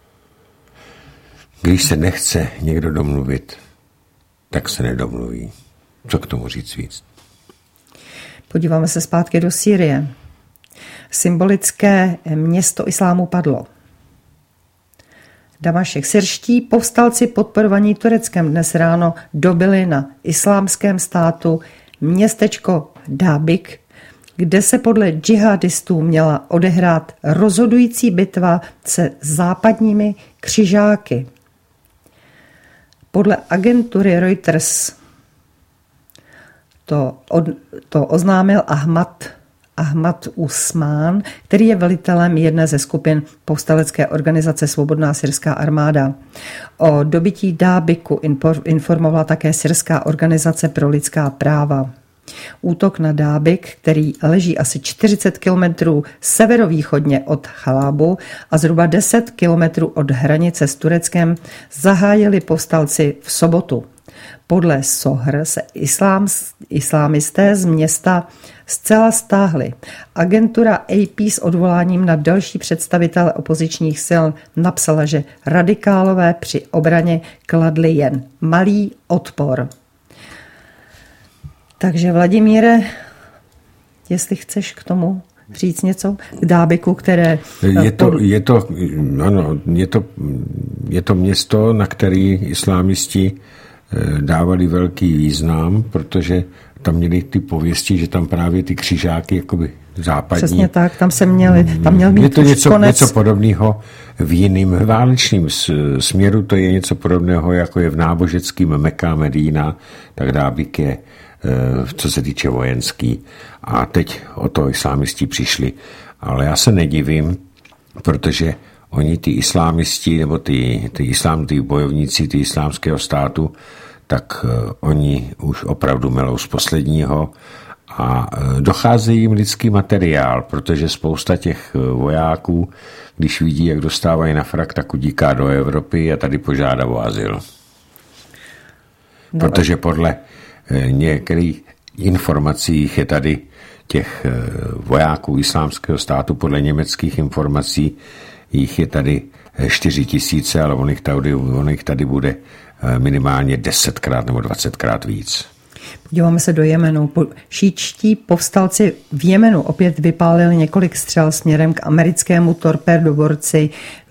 Když se nechce někdo domluvit, tak se nedomluví. Co k tomu říct víc? Podíváme se zpátky do Sýrie. Symbolické město islámu padlo. Damašek. Syrští povstalci podporovaní Tureckem dnes ráno dobili na islámském státu městečko Dábik, kde se podle džihadistů měla odehrát rozhodující bitva se západními křižáky. Podle agentury Reuters to oznámil Ahmad Usmán, který je velitelem jedné ze skupin povstalecké organizace Svobodná syrská armáda. O dobytí Dábiku informovala také syrská organizace pro lidská práva. Útok na Dábik, který leží asi 40 kilometrů severovýchodně od Chalabu a zhruba 10 kilometrů od hranice s Tureckem, zahájili povstalci v sobotu. Podle Sohr se islámisté z města zcela stáhli. Agentura AP s odvoláním na další představitele opozičních sil napsala, že radikálové při obraně kladli jen malý odpor. Takže Vladimíre, jestli chceš k tomu říct něco k Dábiku, které... Je to město, na který islámisti dávali velký význam, protože tam měli ty pověsti, že tam právě ty křižáky jakoby západní. Přesně tak, tam měl být je to konec. něco podobného v jiném válečným směru, to je něco podobného, jako je v náboženským Mekka, Medína, tak dábík je, co se týče vojenský. A teď o to islámisti přišli. Ale já se nedivím, protože oni, ty islámisti, nebo ty bojovníci, ty islámského státu, tak oni už opravdu melou z posledního a docházejí jim lidský materiál, protože spousta těch vojáků, když vidí, jak dostávají na frak, tak udíká do Evropy a tady požádá o azyl. Protože podle některých informací je tady těch vojáků islámského státu, podle německých informací, jich je tady 4 000, ale on jich tady bude minimálně 10krát nebo 20krát víc. Podíváme se do Jemenu. Šíčtí povstalci v Jemenu opět vypálili několik střel směrem k americkému torpédoborci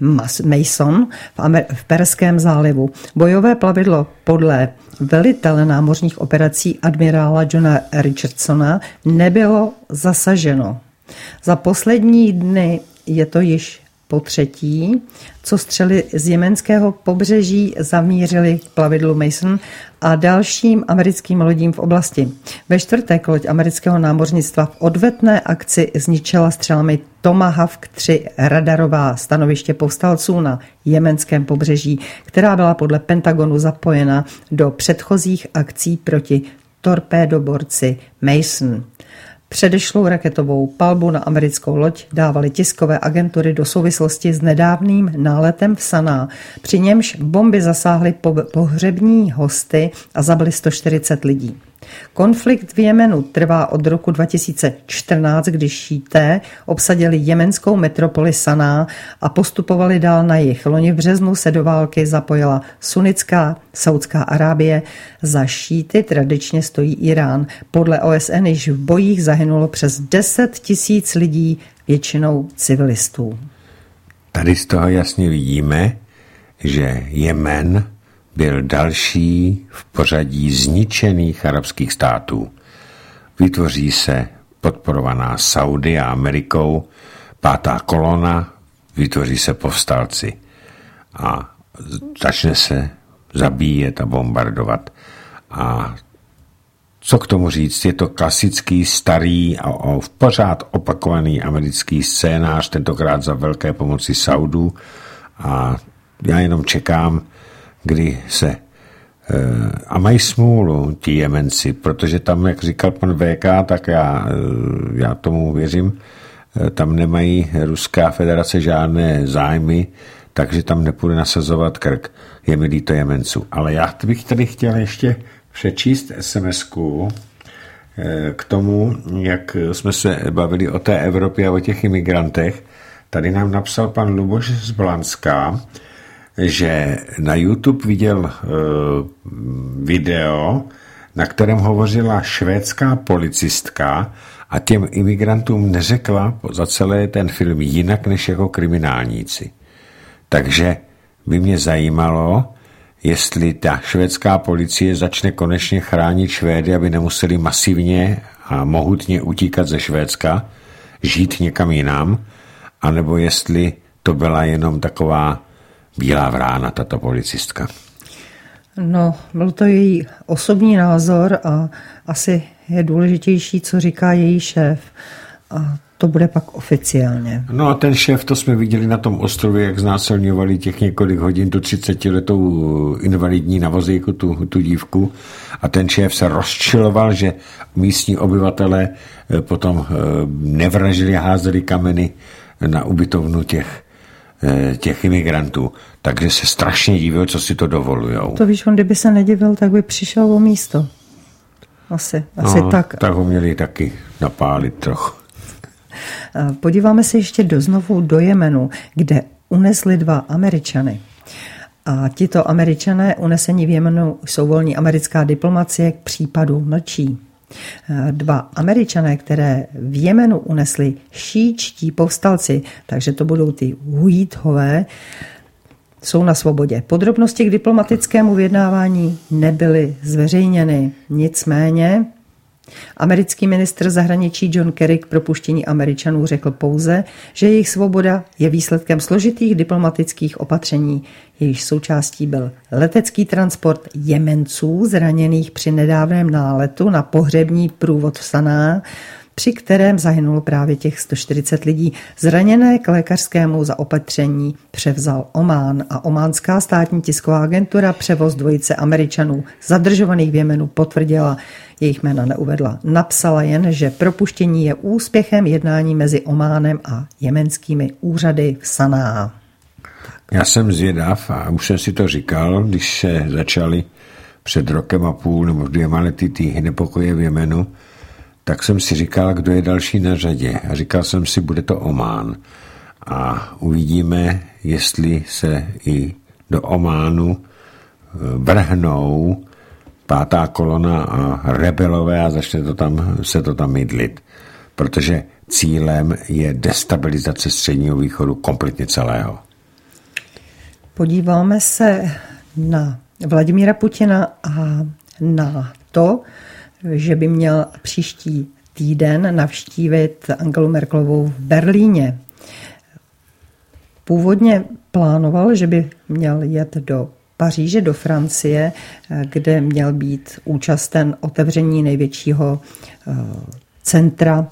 Mason v Perském zálivu. Bojové plavidlo podle velitele námořních operací admirála Johna Richardsona nebylo zasaženo. Za poslední dny je to již po třetí, co střely z jemenského pobřeží zamířily k plavidlu Mason a dalším americkým lodím v oblasti. Ve čtvrtek loď amerického námořnictva v odvetné akci zničila střelami Tomahawk 3 radarová stanoviště povstalců na jemenském pobřeží, která byla podle Pentagonu zapojena do předchozích akcí proti torpédoborci Mason. Předešlou raketovou palbu na americkou loď dávaly tiskové agentury do souvislosti s nedávným náletem v Saná, při němž bomby zasáhly pohřební hosty a zabily 140 lidí. Konflikt v Jemenu trvá od roku 2014, když šíité obsadili jemenskou metropoli Saná a postupovali dál na jih. Loni v březnu se do války zapojila sunnická Saudská Arábie, za šíty tradičně stojí Irán. Podle OSN již v bojích zahynulo přes 10 000 lidí, většinou civilistů. Tady z toho jasně vidíme, že Jemen byl další v pořadí zničených arabských států. Vytvoří se podporovaná Saudy a Amerikou 5. kolona, vytvoří se povstalci a začne se zabíjet a bombardovat. A co k tomu říct? Je to klasický, starý a pořád opakovaný americký scénář, tentokrát za velké pomoci Saudů, a já jenom čekám, kdy se a mají smůlu ti Jemenci, protože tam, jak říkal pan VK, tak já tomu věřím, tam nemají Ruská federace žádné zájmy, takže tam nepůjde nasazovat krk. Je mi líto Jemenců. Ale já bych tady chtěl ještě přečíst SMS-ku k tomu, jak jsme se bavili o té Evropě a o těch imigrantech. Tady nám napsal pan Luboš z Blanska, že na YouTube viděl video, na kterém hovořila švédská policistka a těm imigrantům neřekla za celý ten film jinak než jako kriminálníci. Takže by mě zajímalo, jestli ta švédská policie začne konečně chránit Švédy, aby nemuseli masivně a mohutně utíkat ze Švédska, žít někam jinam, anebo jestli to byla jenom taková bílá vrána, tato policistka. No, byl to její osobní názor a asi je důležitější, co říká její šéf. A to bude pak oficiálně. No a ten šéf, to jsme viděli na tom ostrově, jak znásilňovali těch několik hodin tu 30letou invalidní na vozíku, tu dívku. A ten šéf se rozčiloval, že místní obyvatelé potom nevražili a házeli kameny na ubytovnu těch imigrantů. Takže se strašně divil, co si to dovolujou. To víš, on kdyby se nedivil, tak by přišel o místo. Asi tak. Tak ho měli taky napálit trochu. Podíváme se ještě znovu do Jemenu, kde unesli 2 Američany. A tito Američané unesení v Jemenu jsou volní. Americká diplomacie k případu mlčí. 2 Američané, které v Jemenu unesli šíčtí povstalci, takže to budou ty Huítové, jsou na svobodě. Podrobnosti k diplomatickému vyjednávání nebyly zveřejněny. Nicméně Americký ministr zahraničí John Kerry k propuštění Američanů řekl pouze, že jejich svoboda je výsledkem složitých diplomatických opatření. Jejich součástí byl letecký transport Jemenců zraněných při nedávném náletu na pohřební průvod v Saná, při kterém zahynulo právě těch 140 lidí. Zraněné k lékařskému zaopatření převzal Omán a ománská státní tisková agentura převoz dvojice Američanů zadržovaných v Jemenu potvrdila. Jejich jména neuvedla. Napsala jen, že propuštění je úspěchem jednání mezi Ománem a jemenskými úřady v Saná. Já jsem zvědav a už jsem si to říkal, když se začaly před rokem a půl nebo 2 lety ty nepokoje v Jemenu, tak jsem si říkal, kdo je další na řadě. A říkal jsem si, bude to Omán. A uvidíme, jestli se i do Ománu vrhnou 5. kolona a rebelové a začne se to tam mydlit. Protože cílem je destabilizace Středního východu kompletně celého. Podíváme se na Vladimíra Putina a na to, že by měl příští týden navštívit Angelu Merkelovou v Berlíně. Původně plánoval, že by měl jet do Paříže, do Francie, kde měl být účasten otevření největšího centra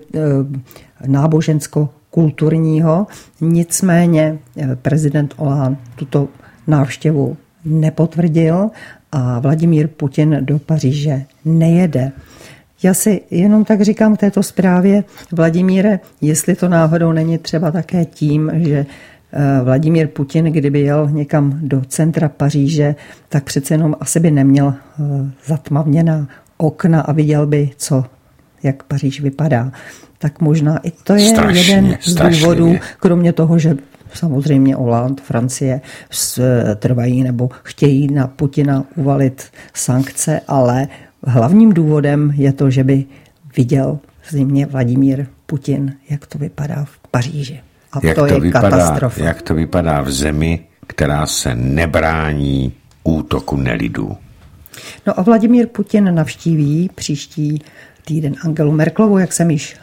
nábožensko-kulturního. Nicméně prezident Hollande tuto návštěvu nepotvrdil a Vladimír Putin do Paříže nejede. Já si jenom tak říkám k této zprávě, Vladimíre, jestli to náhodou není třeba také tím, že Vladimír Putin, kdyby jel někam do centra Paříže, tak přece jenom asi by neměl zatmavněná okna a viděl by, jak Paříž vypadá. Tak možná i to je jeden z důvodů, kromě toho, že samozřejmě Hollande, Francie trvají nebo chtějí na Putina uvalit sankce, ale hlavním důvodem je to, že by viděl zřejmě Vladimír Putin, jak to vypadá v Paříži. A to je katastrofa. Jak to vypadá v zemi, která se nebrání útoku nelidů. No a Vladimír Putin navštíví příští týden Angelu Merkelovou, jak jsem již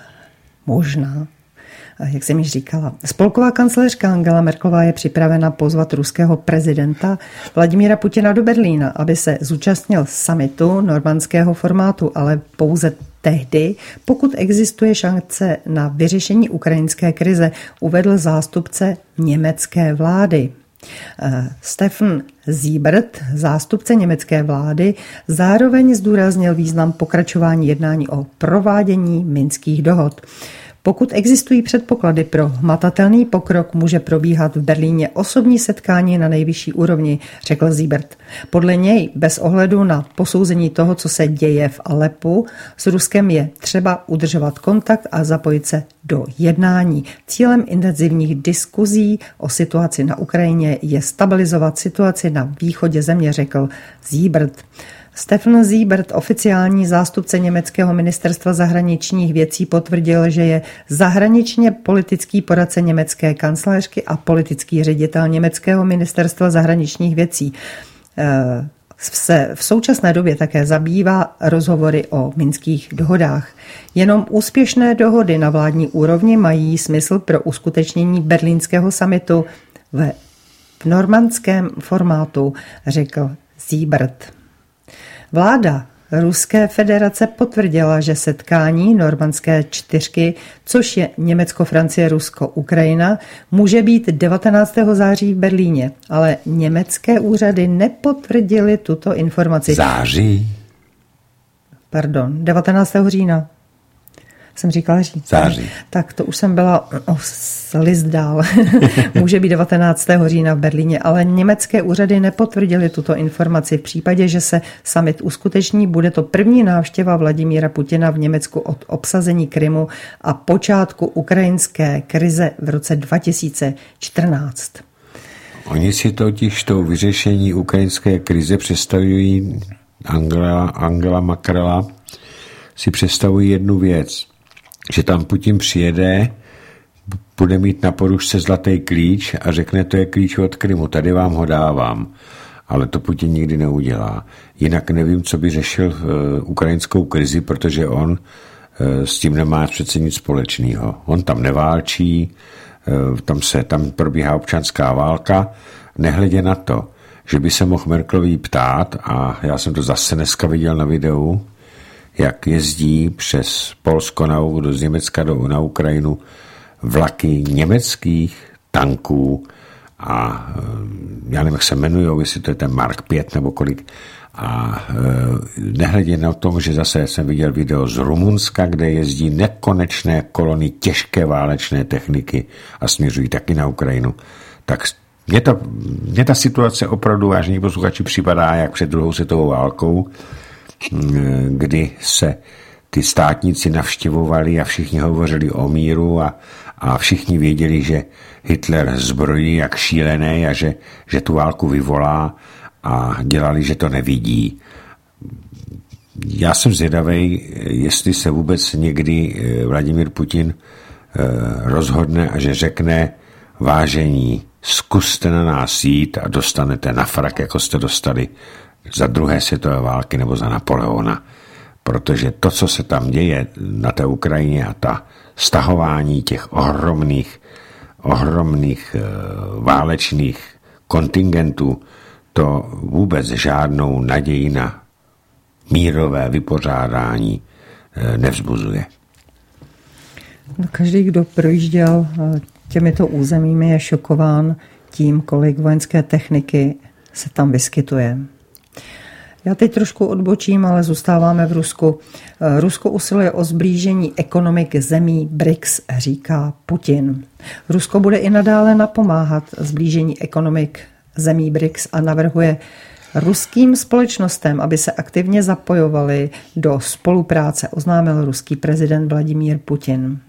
říkala. Spolková kancléřka Angela Merkelová je připravena pozvat ruského prezidenta Vladimíra Putina do Berlína, aby se zúčastnil summitu normandského formátu, ale pouze tehdy, pokud existuje šance na vyřešení ukrajinské krize, uvedl zástupce německé vlády. Stefan Siebert, zástupce německé vlády, zároveň zdůraznil význam pokračování jednání o provádění minských dohod. Pokud existují předpoklady pro hmatatelný pokrok, může probíhat v Berlíně osobní setkání na nejvyšší úrovni, řekl Siebert. Podle něj, bez ohledu na posouzení toho, co se děje v Alepu, s Ruskem je třeba udržovat kontakt a zapojit se do jednání. Cílem intenzivních diskuzí o situaci na Ukrajině je stabilizovat situaci na východě země, řekl Siebert. Stefan Siebert, oficiální zástupce německého ministerstva zahraničních věcí, potvrdil, že je zahraničně politický poradce německé kancléřky a politický ředitel německého ministerstva zahraničních věcí. Se v současné době také zabývá rozhovory o minských dohodách. Jenom úspěšné dohody na vládní úrovni mají smysl pro uskutečnění berlínského summitu v normandském formátu, řekl Siebert. Vláda Ruské federace potvrdila, že setkání normandské 4, což je Německo, Francie, Rusko, Ukrajina, může být 19. září v Berlíně, ale německé úřady nepotvrdily tuto informaci. 19. října. Jsem říkala říct. Září. Tak to už jsem byla list dál. Může být 19. října v Berlíně, ale německé úřady nepotvrdily tuto informaci. V případě, že se summit uskuteční, bude to první návštěva Vladimíra Putina v Německu od obsazení Krymu a počátku ukrajinské krize v roce 2014. Oni si totiž to vyřešení ukrajinské krize představují, Angela Merkelová si představují jednu věc, že tam Putin přijede, bude mít na porušce zlatý klíč a řekne, to je klíč od Krymu, tady vám ho dávám. ale to Putin nikdy neudělá. Jinak nevím, co by řešil ukrajinskou krizi, protože on s tím nemá přece nic společného. On tam neválčí, tam probíhá občanská válka, nehledě na to, že by se mohl Merkelový ptát, a já jsem to zase dneska viděl na videu, jak jezdí přes Polsko z Německa na Ukrajinu vlaky německých tanků a já nevím, jak se jmenujou, jestli to je ten Mark 5 nebo kolik. A nehledě na tom, že zase jsem viděl video z Rumunska, kde jezdí nekonečné kolony těžké válečné techniky a směřují taky na Ukrajinu. Tak mně ta situace opravdu, vážení posluchači, připadá jak před druhou světovou válkou, kdy se ty státníci navštěvovali a všichni hovořili o míru a všichni věděli, že Hitler zbrojí jak šílený a že tu válku vyvolá a dělali, že to nevidí. Já jsem zvědavej, jestli se vůbec někdy Vladimír Putin rozhodne a že řekne: vážení, zkuste na nás jít a dostanete na frak, jako jste dostali za druhé světové války nebo za Napoleona. Protože to, co se tam děje na té Ukrajině a ta stahování těch ohromných válečných kontingentů, to vůbec žádnou naději na mírové vypořádání nevzbuzuje. Každý, kdo projížděl těmito územími, je šokován tím, kolik vojenské techniky se tam vyskytuje. Já teď trošku odbočím, ale zůstáváme v Rusku. Rusko usiluje o sblížení ekonomik zemí BRICS, říká Putin. Rusko bude i nadále napomáhat sblížení ekonomik zemí BRICS a navrhuje ruským společnostem, aby se aktivně zapojovali do spolupráce, oznámil ruský prezident Vladimír Putin.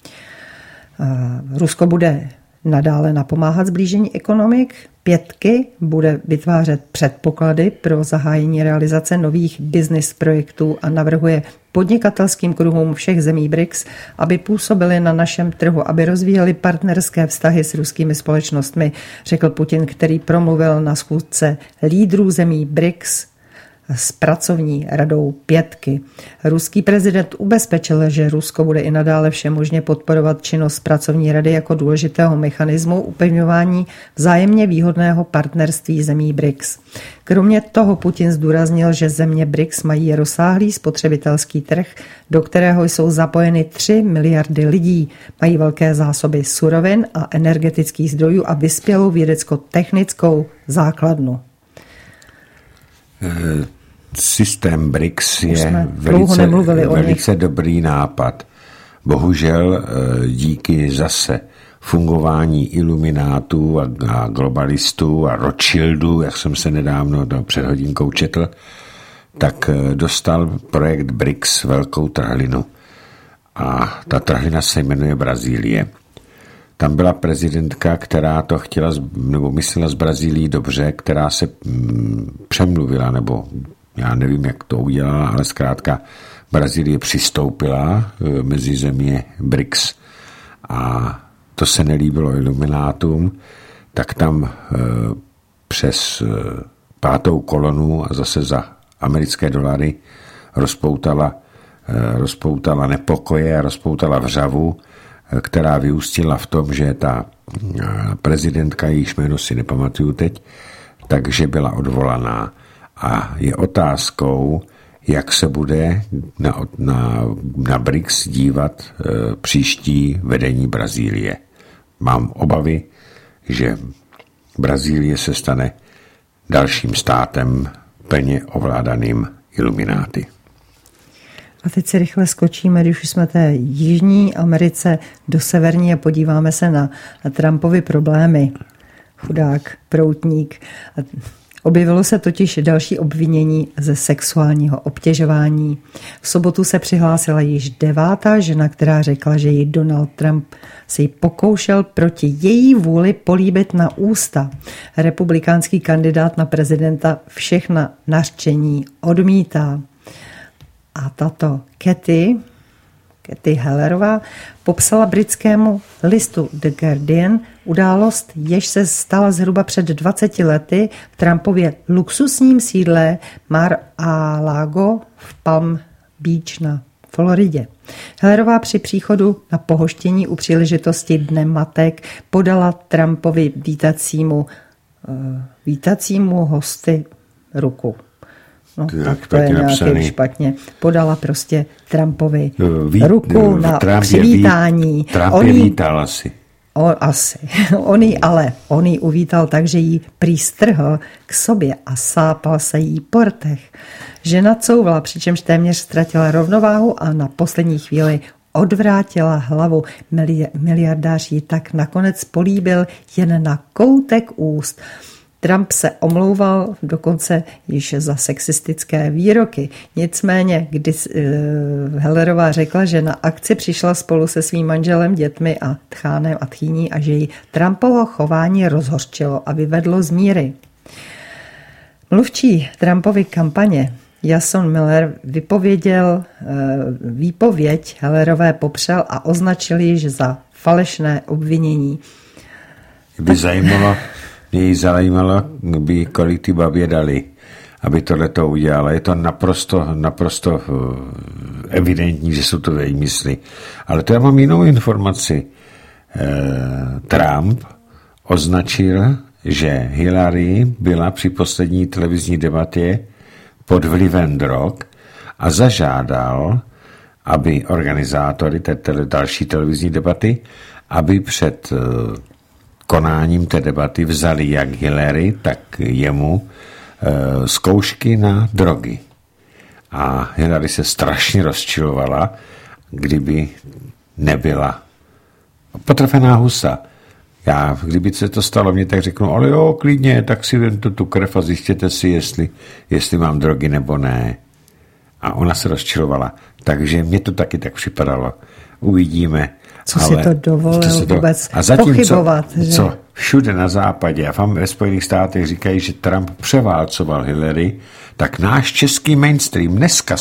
Rusko bude nadále napomáhat sblížení ekonomik. Pětky bude vytvářet předpoklady pro zahájení realizace nových business projektů a navrhuje podnikatelským kruhům všech zemí BRICS, aby působili na našem trhu, aby rozvíjeli partnerské vztahy s ruskými společnostmi, řekl Putin, který promluvil na schůzce lídrů zemí BRICS s pracovní radou pětky. Ruský prezident ubezpečil, že Rusko bude i nadále všemožně podporovat činnost pracovní rady jako důležitého mechanismu upevňování vzájemně výhodného partnerství zemí BRICS. Kromě toho Putin zdůraznil, že země BRICS mají rozsáhlý spotřebitelský trh, do kterého jsou zapojeny 3 miliardy lidí, mají velké zásoby surovin a energetických zdrojů a vyspělou vědecko-technickou základnu. Systém BRICS je velice dobrý nápad. Bohužel díky zase fungování iluminátů a globalistů a Rothschildů, jak jsem se nedávno před hodinkou četl, tak dostal projekt BRICS velkou trhlinu. A ta trhlina se jmenuje Brazílie. Tam byla prezidentka, která to chtěla, nebo myslela z Brazílii dobře, která se přemluvila, nebo já nevím, jak to udělala, ale zkrátka Brazílie přistoupila mezi země BRICS a to se nelíbilo iluminátům, tak tam přes 5. kolonu a zase za americké dolary rozpoutala nepokoje a rozpoutala vřavu, která vyústila v tom, že ta prezidentka, jejíž jméno si nepamatuju teď, takže byla odvolaná. A je otázkou, jak se bude na BRICS dívat příští vedení Brazílie. Mám obavy, že Brazílie se stane dalším státem plně ovládaným ilumináty. A teď si rychle skočíme, když už jsme v té Jižní Americe, do severní a podíváme se na Trumpovy problémy. Chudák, proutník. Objevilo se totiž další obvinění ze sexuálního obtěžování. V sobotu se přihlásila již 9. žena, která řekla, že ji Donald Trump se jí pokoušel proti její vůli políbit na ústa. Republikánský kandidát na prezidenta všechna nařčení odmítá. A tato Kathy, Kathy Hellerová popsala britskému listu The Guardian událost, jež se stala zhruba před 20 lety v Trumpově luxusním sídle Mar-a-Lago v Palm Beach na Floridě. Hellerová při příchodu na pohoštění u příležitosti Dne matek podala Trumpovi vítajícímu hosty ruku. No, tak to je nějaký špatně. Podala prostě Trumpovi ruku na přivítání. Trump je vítal asi. Asi. On ji uvítal tak, že ji prý strhl k sobě a sápal se jí po rtech. Žena couvala, přičemž téměř ztratila rovnováhu a na poslední chvíli odvrátila hlavu. Miliardář ji tak nakonec políbil jen na koutek úst. Trump se omlouval dokonce již za sexistické výroky. Nicméně, když Hellerová řekla, že na akci přišla spolu se svým manželem, dětmi a tchánem a tchýní a že ji Trumpovo chování rozhořčilo a vyvedlo z míry. Mluvčí Trumpovy kampaně Jason Miller vypověděl výpověď Hellerové popřel a označil již za falešné obvinění. Mě jí zajímalo, by kolik ty babě dali, aby tohleto udělala. Je to naprosto evidentní, že jsou to výmysly. Ale to já mám jinou informaci. Trump označil, že Hillary byla při poslední televizní debatě pod vlivem drog a zažádal, aby organizátory té další televizní debaty, aby před konáním té debaty vzali jak Hillary, tak jemu zkoušky na drogy. A Hillary se strašně rozčilovala, kdyby nebyla potrefená husa. Kdyby se to stalo mně, tak řeknu, ale jo, klidně, tak si vem tu krev a zjistěte si, jestli mám drogy nebo ne. A ona se rozčilovala. Takže mně to taky tak připadalo. Uvidíme. Co si to dovolil vůbec pochybovat. Co všude na západě a ve Spojených státech říkají, že Trump převálcoval Hillary, tak náš český mainstream dneska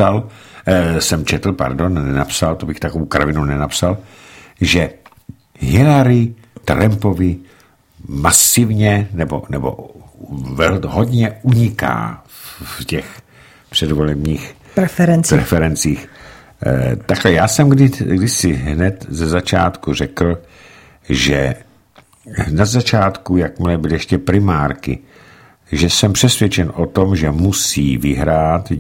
nenapsal, to bych takovou kravinu nenapsal, že Hillary Trumpovi masivně nebo hodně uniká v těch předvolebních preferencích. Takhle já jsem kdysi hned ze začátku řekl, že na začátku, jakmile byly ještě primárky, že jsem přesvědčen o tom, že musí vyhrát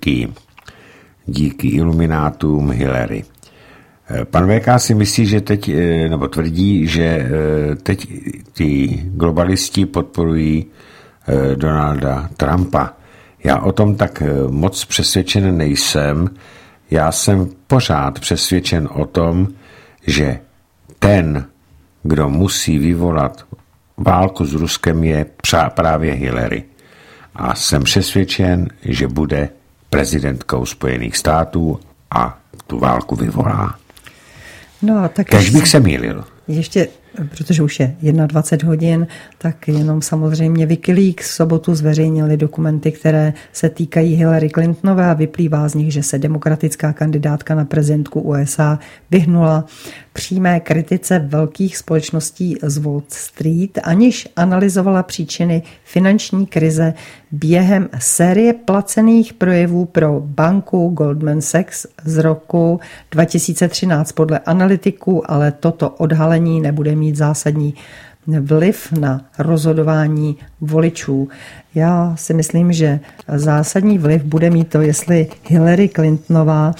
díky iluminátům Hillary. Pan VK si myslí, že teď, nebo tvrdí, že teď ty globalisti podporují Donalda Trumpa. Já o tom tak moc přesvědčen nejsem. Já jsem pořád přesvědčen o tom, že ten, kdo musí vyvolat válku s Ruskem, je právě Hillary. A jsem přesvědčen, že bude prezidentkou Spojených států a tu válku vyvolá. No, tak kež bych se mýlil. Ještě, protože už je 21 hodin, tak jenom samozřejmě Wikileaks v sobotu zveřejnili dokumenty, které se týkají Hillary Clintonové a vyplývá z nich, že se demokratická kandidátka na prezidentku USA vyhnula přímé kritice velkých společností z Wall Street, aniž analyzovala příčiny finanční krize během série placených projevů pro banku Goldman Sachs z roku 2013. Podle analytiků ale toto odhalení nebude mít zásadní vliv na rozhodování voličů. Já si myslím, že zásadní vliv bude mít to, jestli Hillary Clintonová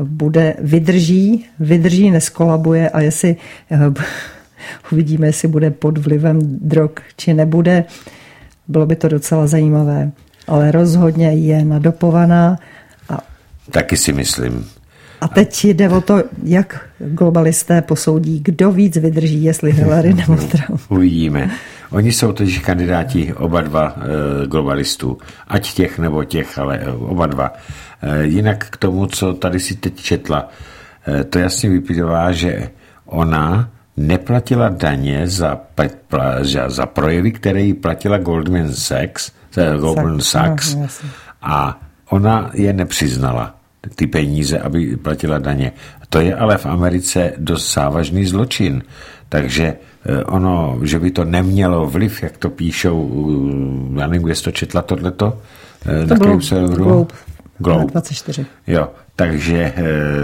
vydrží, neskolabuje a jestli uvidíme, jestli bude pod vlivem drog, či nebude. Bylo by to docela zajímavé, ale rozhodně je nadopovaná. Taky si myslím. A teď jde o to, jak globalisté posoudí, kdo víc vydrží, jestli Hillary nebo Trump. Uvidíme. Oni jsou totiž kandidáti oba dva globalistů. Ať těch nebo těch, ale oba dva. Jinak k tomu, co tady si teď četla, to jasně vyplývá, že ona neplatila daně za projevy, které jí platila Goldman Sachs a ona je nepřiznala. ty peníze, aby platila daně. To je ale v Americe dost závažný zločin. Takže ono, že by to nemělo vliv, jak to píšou, já nevím, kde jsi to četla tohleto? To bylo Globe 24. Jo, takže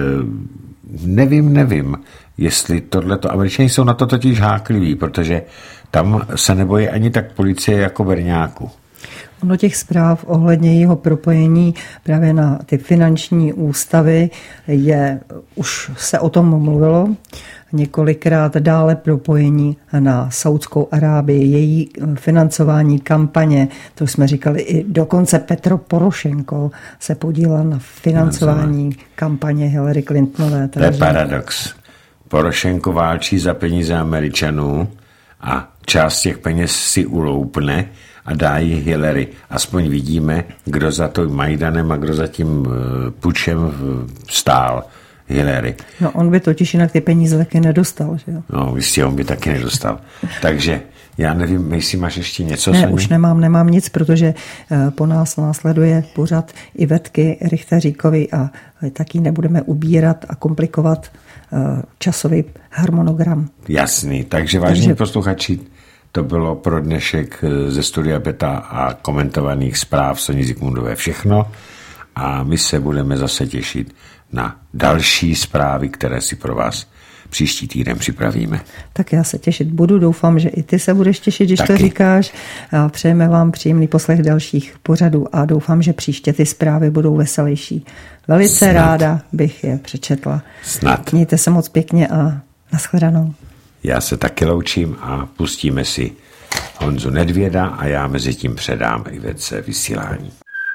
nevím, jestli tohleto, Američané jsou na to totiž hákliví, protože tam se nebojí ani tak policie jako berňáku. Ono těch zpráv ohledně jeho propojení právě na ty finanční ústavy už se o tom mluvilo, několikrát dále propojení na Saudskou Arábii, její financování kampaně, to jsme říkali, i dokonce Petro Porošenko se podílel na financování kampaně Hillary Clintonové. To je paradox. Porošenko válčí za peníze Američanů a část těch peněz si uloupne a dá ji Hillary. Aspoň vidíme, kdo za to Majdanem a kdo za tím pučem stál. Hillary. No on by totiž jinak ty peníze taky nedostal, že jo? No jistě, on by taky nedostal. Takže já nevím, jestli máš ještě něco? Ne, už nemám nic, protože po nás následuje pořad Ivetky Richteříkovy a taky nebudeme ubírat a komplikovat časový harmonogram. Jasný, takže vážení posluchači, to bylo pro dnešek ze Studia Beta a komentovaných zpráv Soni Zikmundové všechno a my se budeme zase těšit na další zprávy, které si pro vás příští týden připravíme. Tak já se těšit budu, doufám, že i ty se budeš těšit, když taky to říkáš. A přejeme vám příjemný poslech dalších pořadů a doufám, že příště ty zprávy budou veselější. Velice ráda bych je přečetla. Snad. Mějte se moc pěkně a nashledanou. Já se taky loučím a pustíme si Honzu Nedvěda a já mezi tím předám Ivetce vysílání.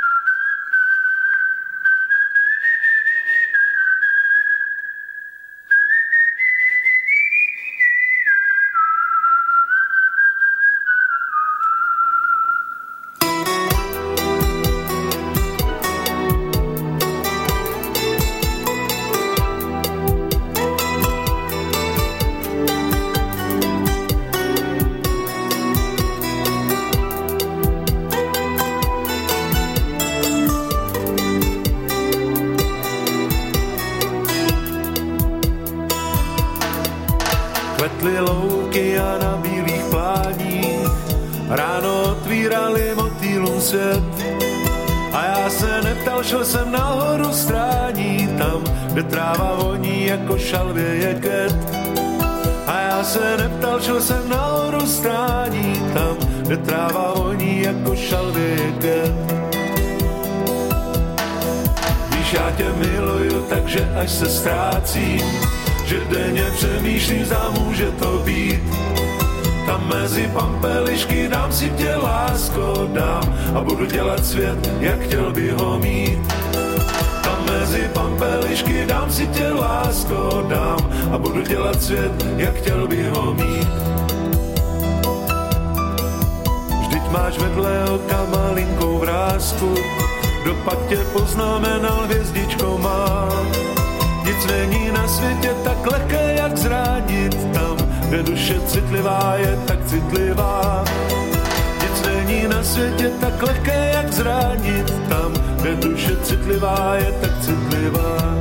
Kvetly louky a na bílých pláních ráno otvírali motýlům svět. A já se neptal, šel jsem nahoru strání, tam, kde tráva voní jako šalvě jeket. A já se neptal, šel jsem nahoru strání, tam, kde tráva voní jako šalvě jeket. Víš, já tě miluju, takže až se ztrácím, že denně přemýšlím, zda může to být. Tam mezi pampelišky dám si tě, lásko, dám a budu dělat svět, jak chtěl by ho mít. Tam mezi pampelišky dám si tě, lásko, dám a budu dělat svět, jak chtěl by ho mít. Vždyť máš vedle oka malinkou vrásku, kdo pak tě poznamenal hvězdičkou má. Nic není na světě tak lehké, jak zranit tam, kde duše citlivá je tak citlivá. Nic není na světě tak lehké, jak zranit tam, kde duše citlivá je tak citlivá.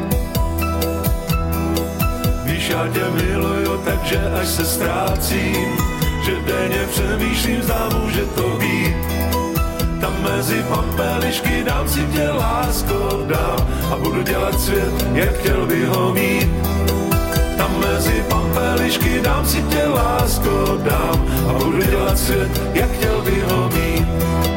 Víš, já tě miluju, takže až se ztrácím, že denně přemýšlím, zda může to být. Tam mezi pampelišky dám si tě, lásko, dám a budu dělat svět, jak chtěl by ho mít. Tam mezi pampelišky dám si tě, lásko, dám a budu dělat svět, jak chtěl by ho mít.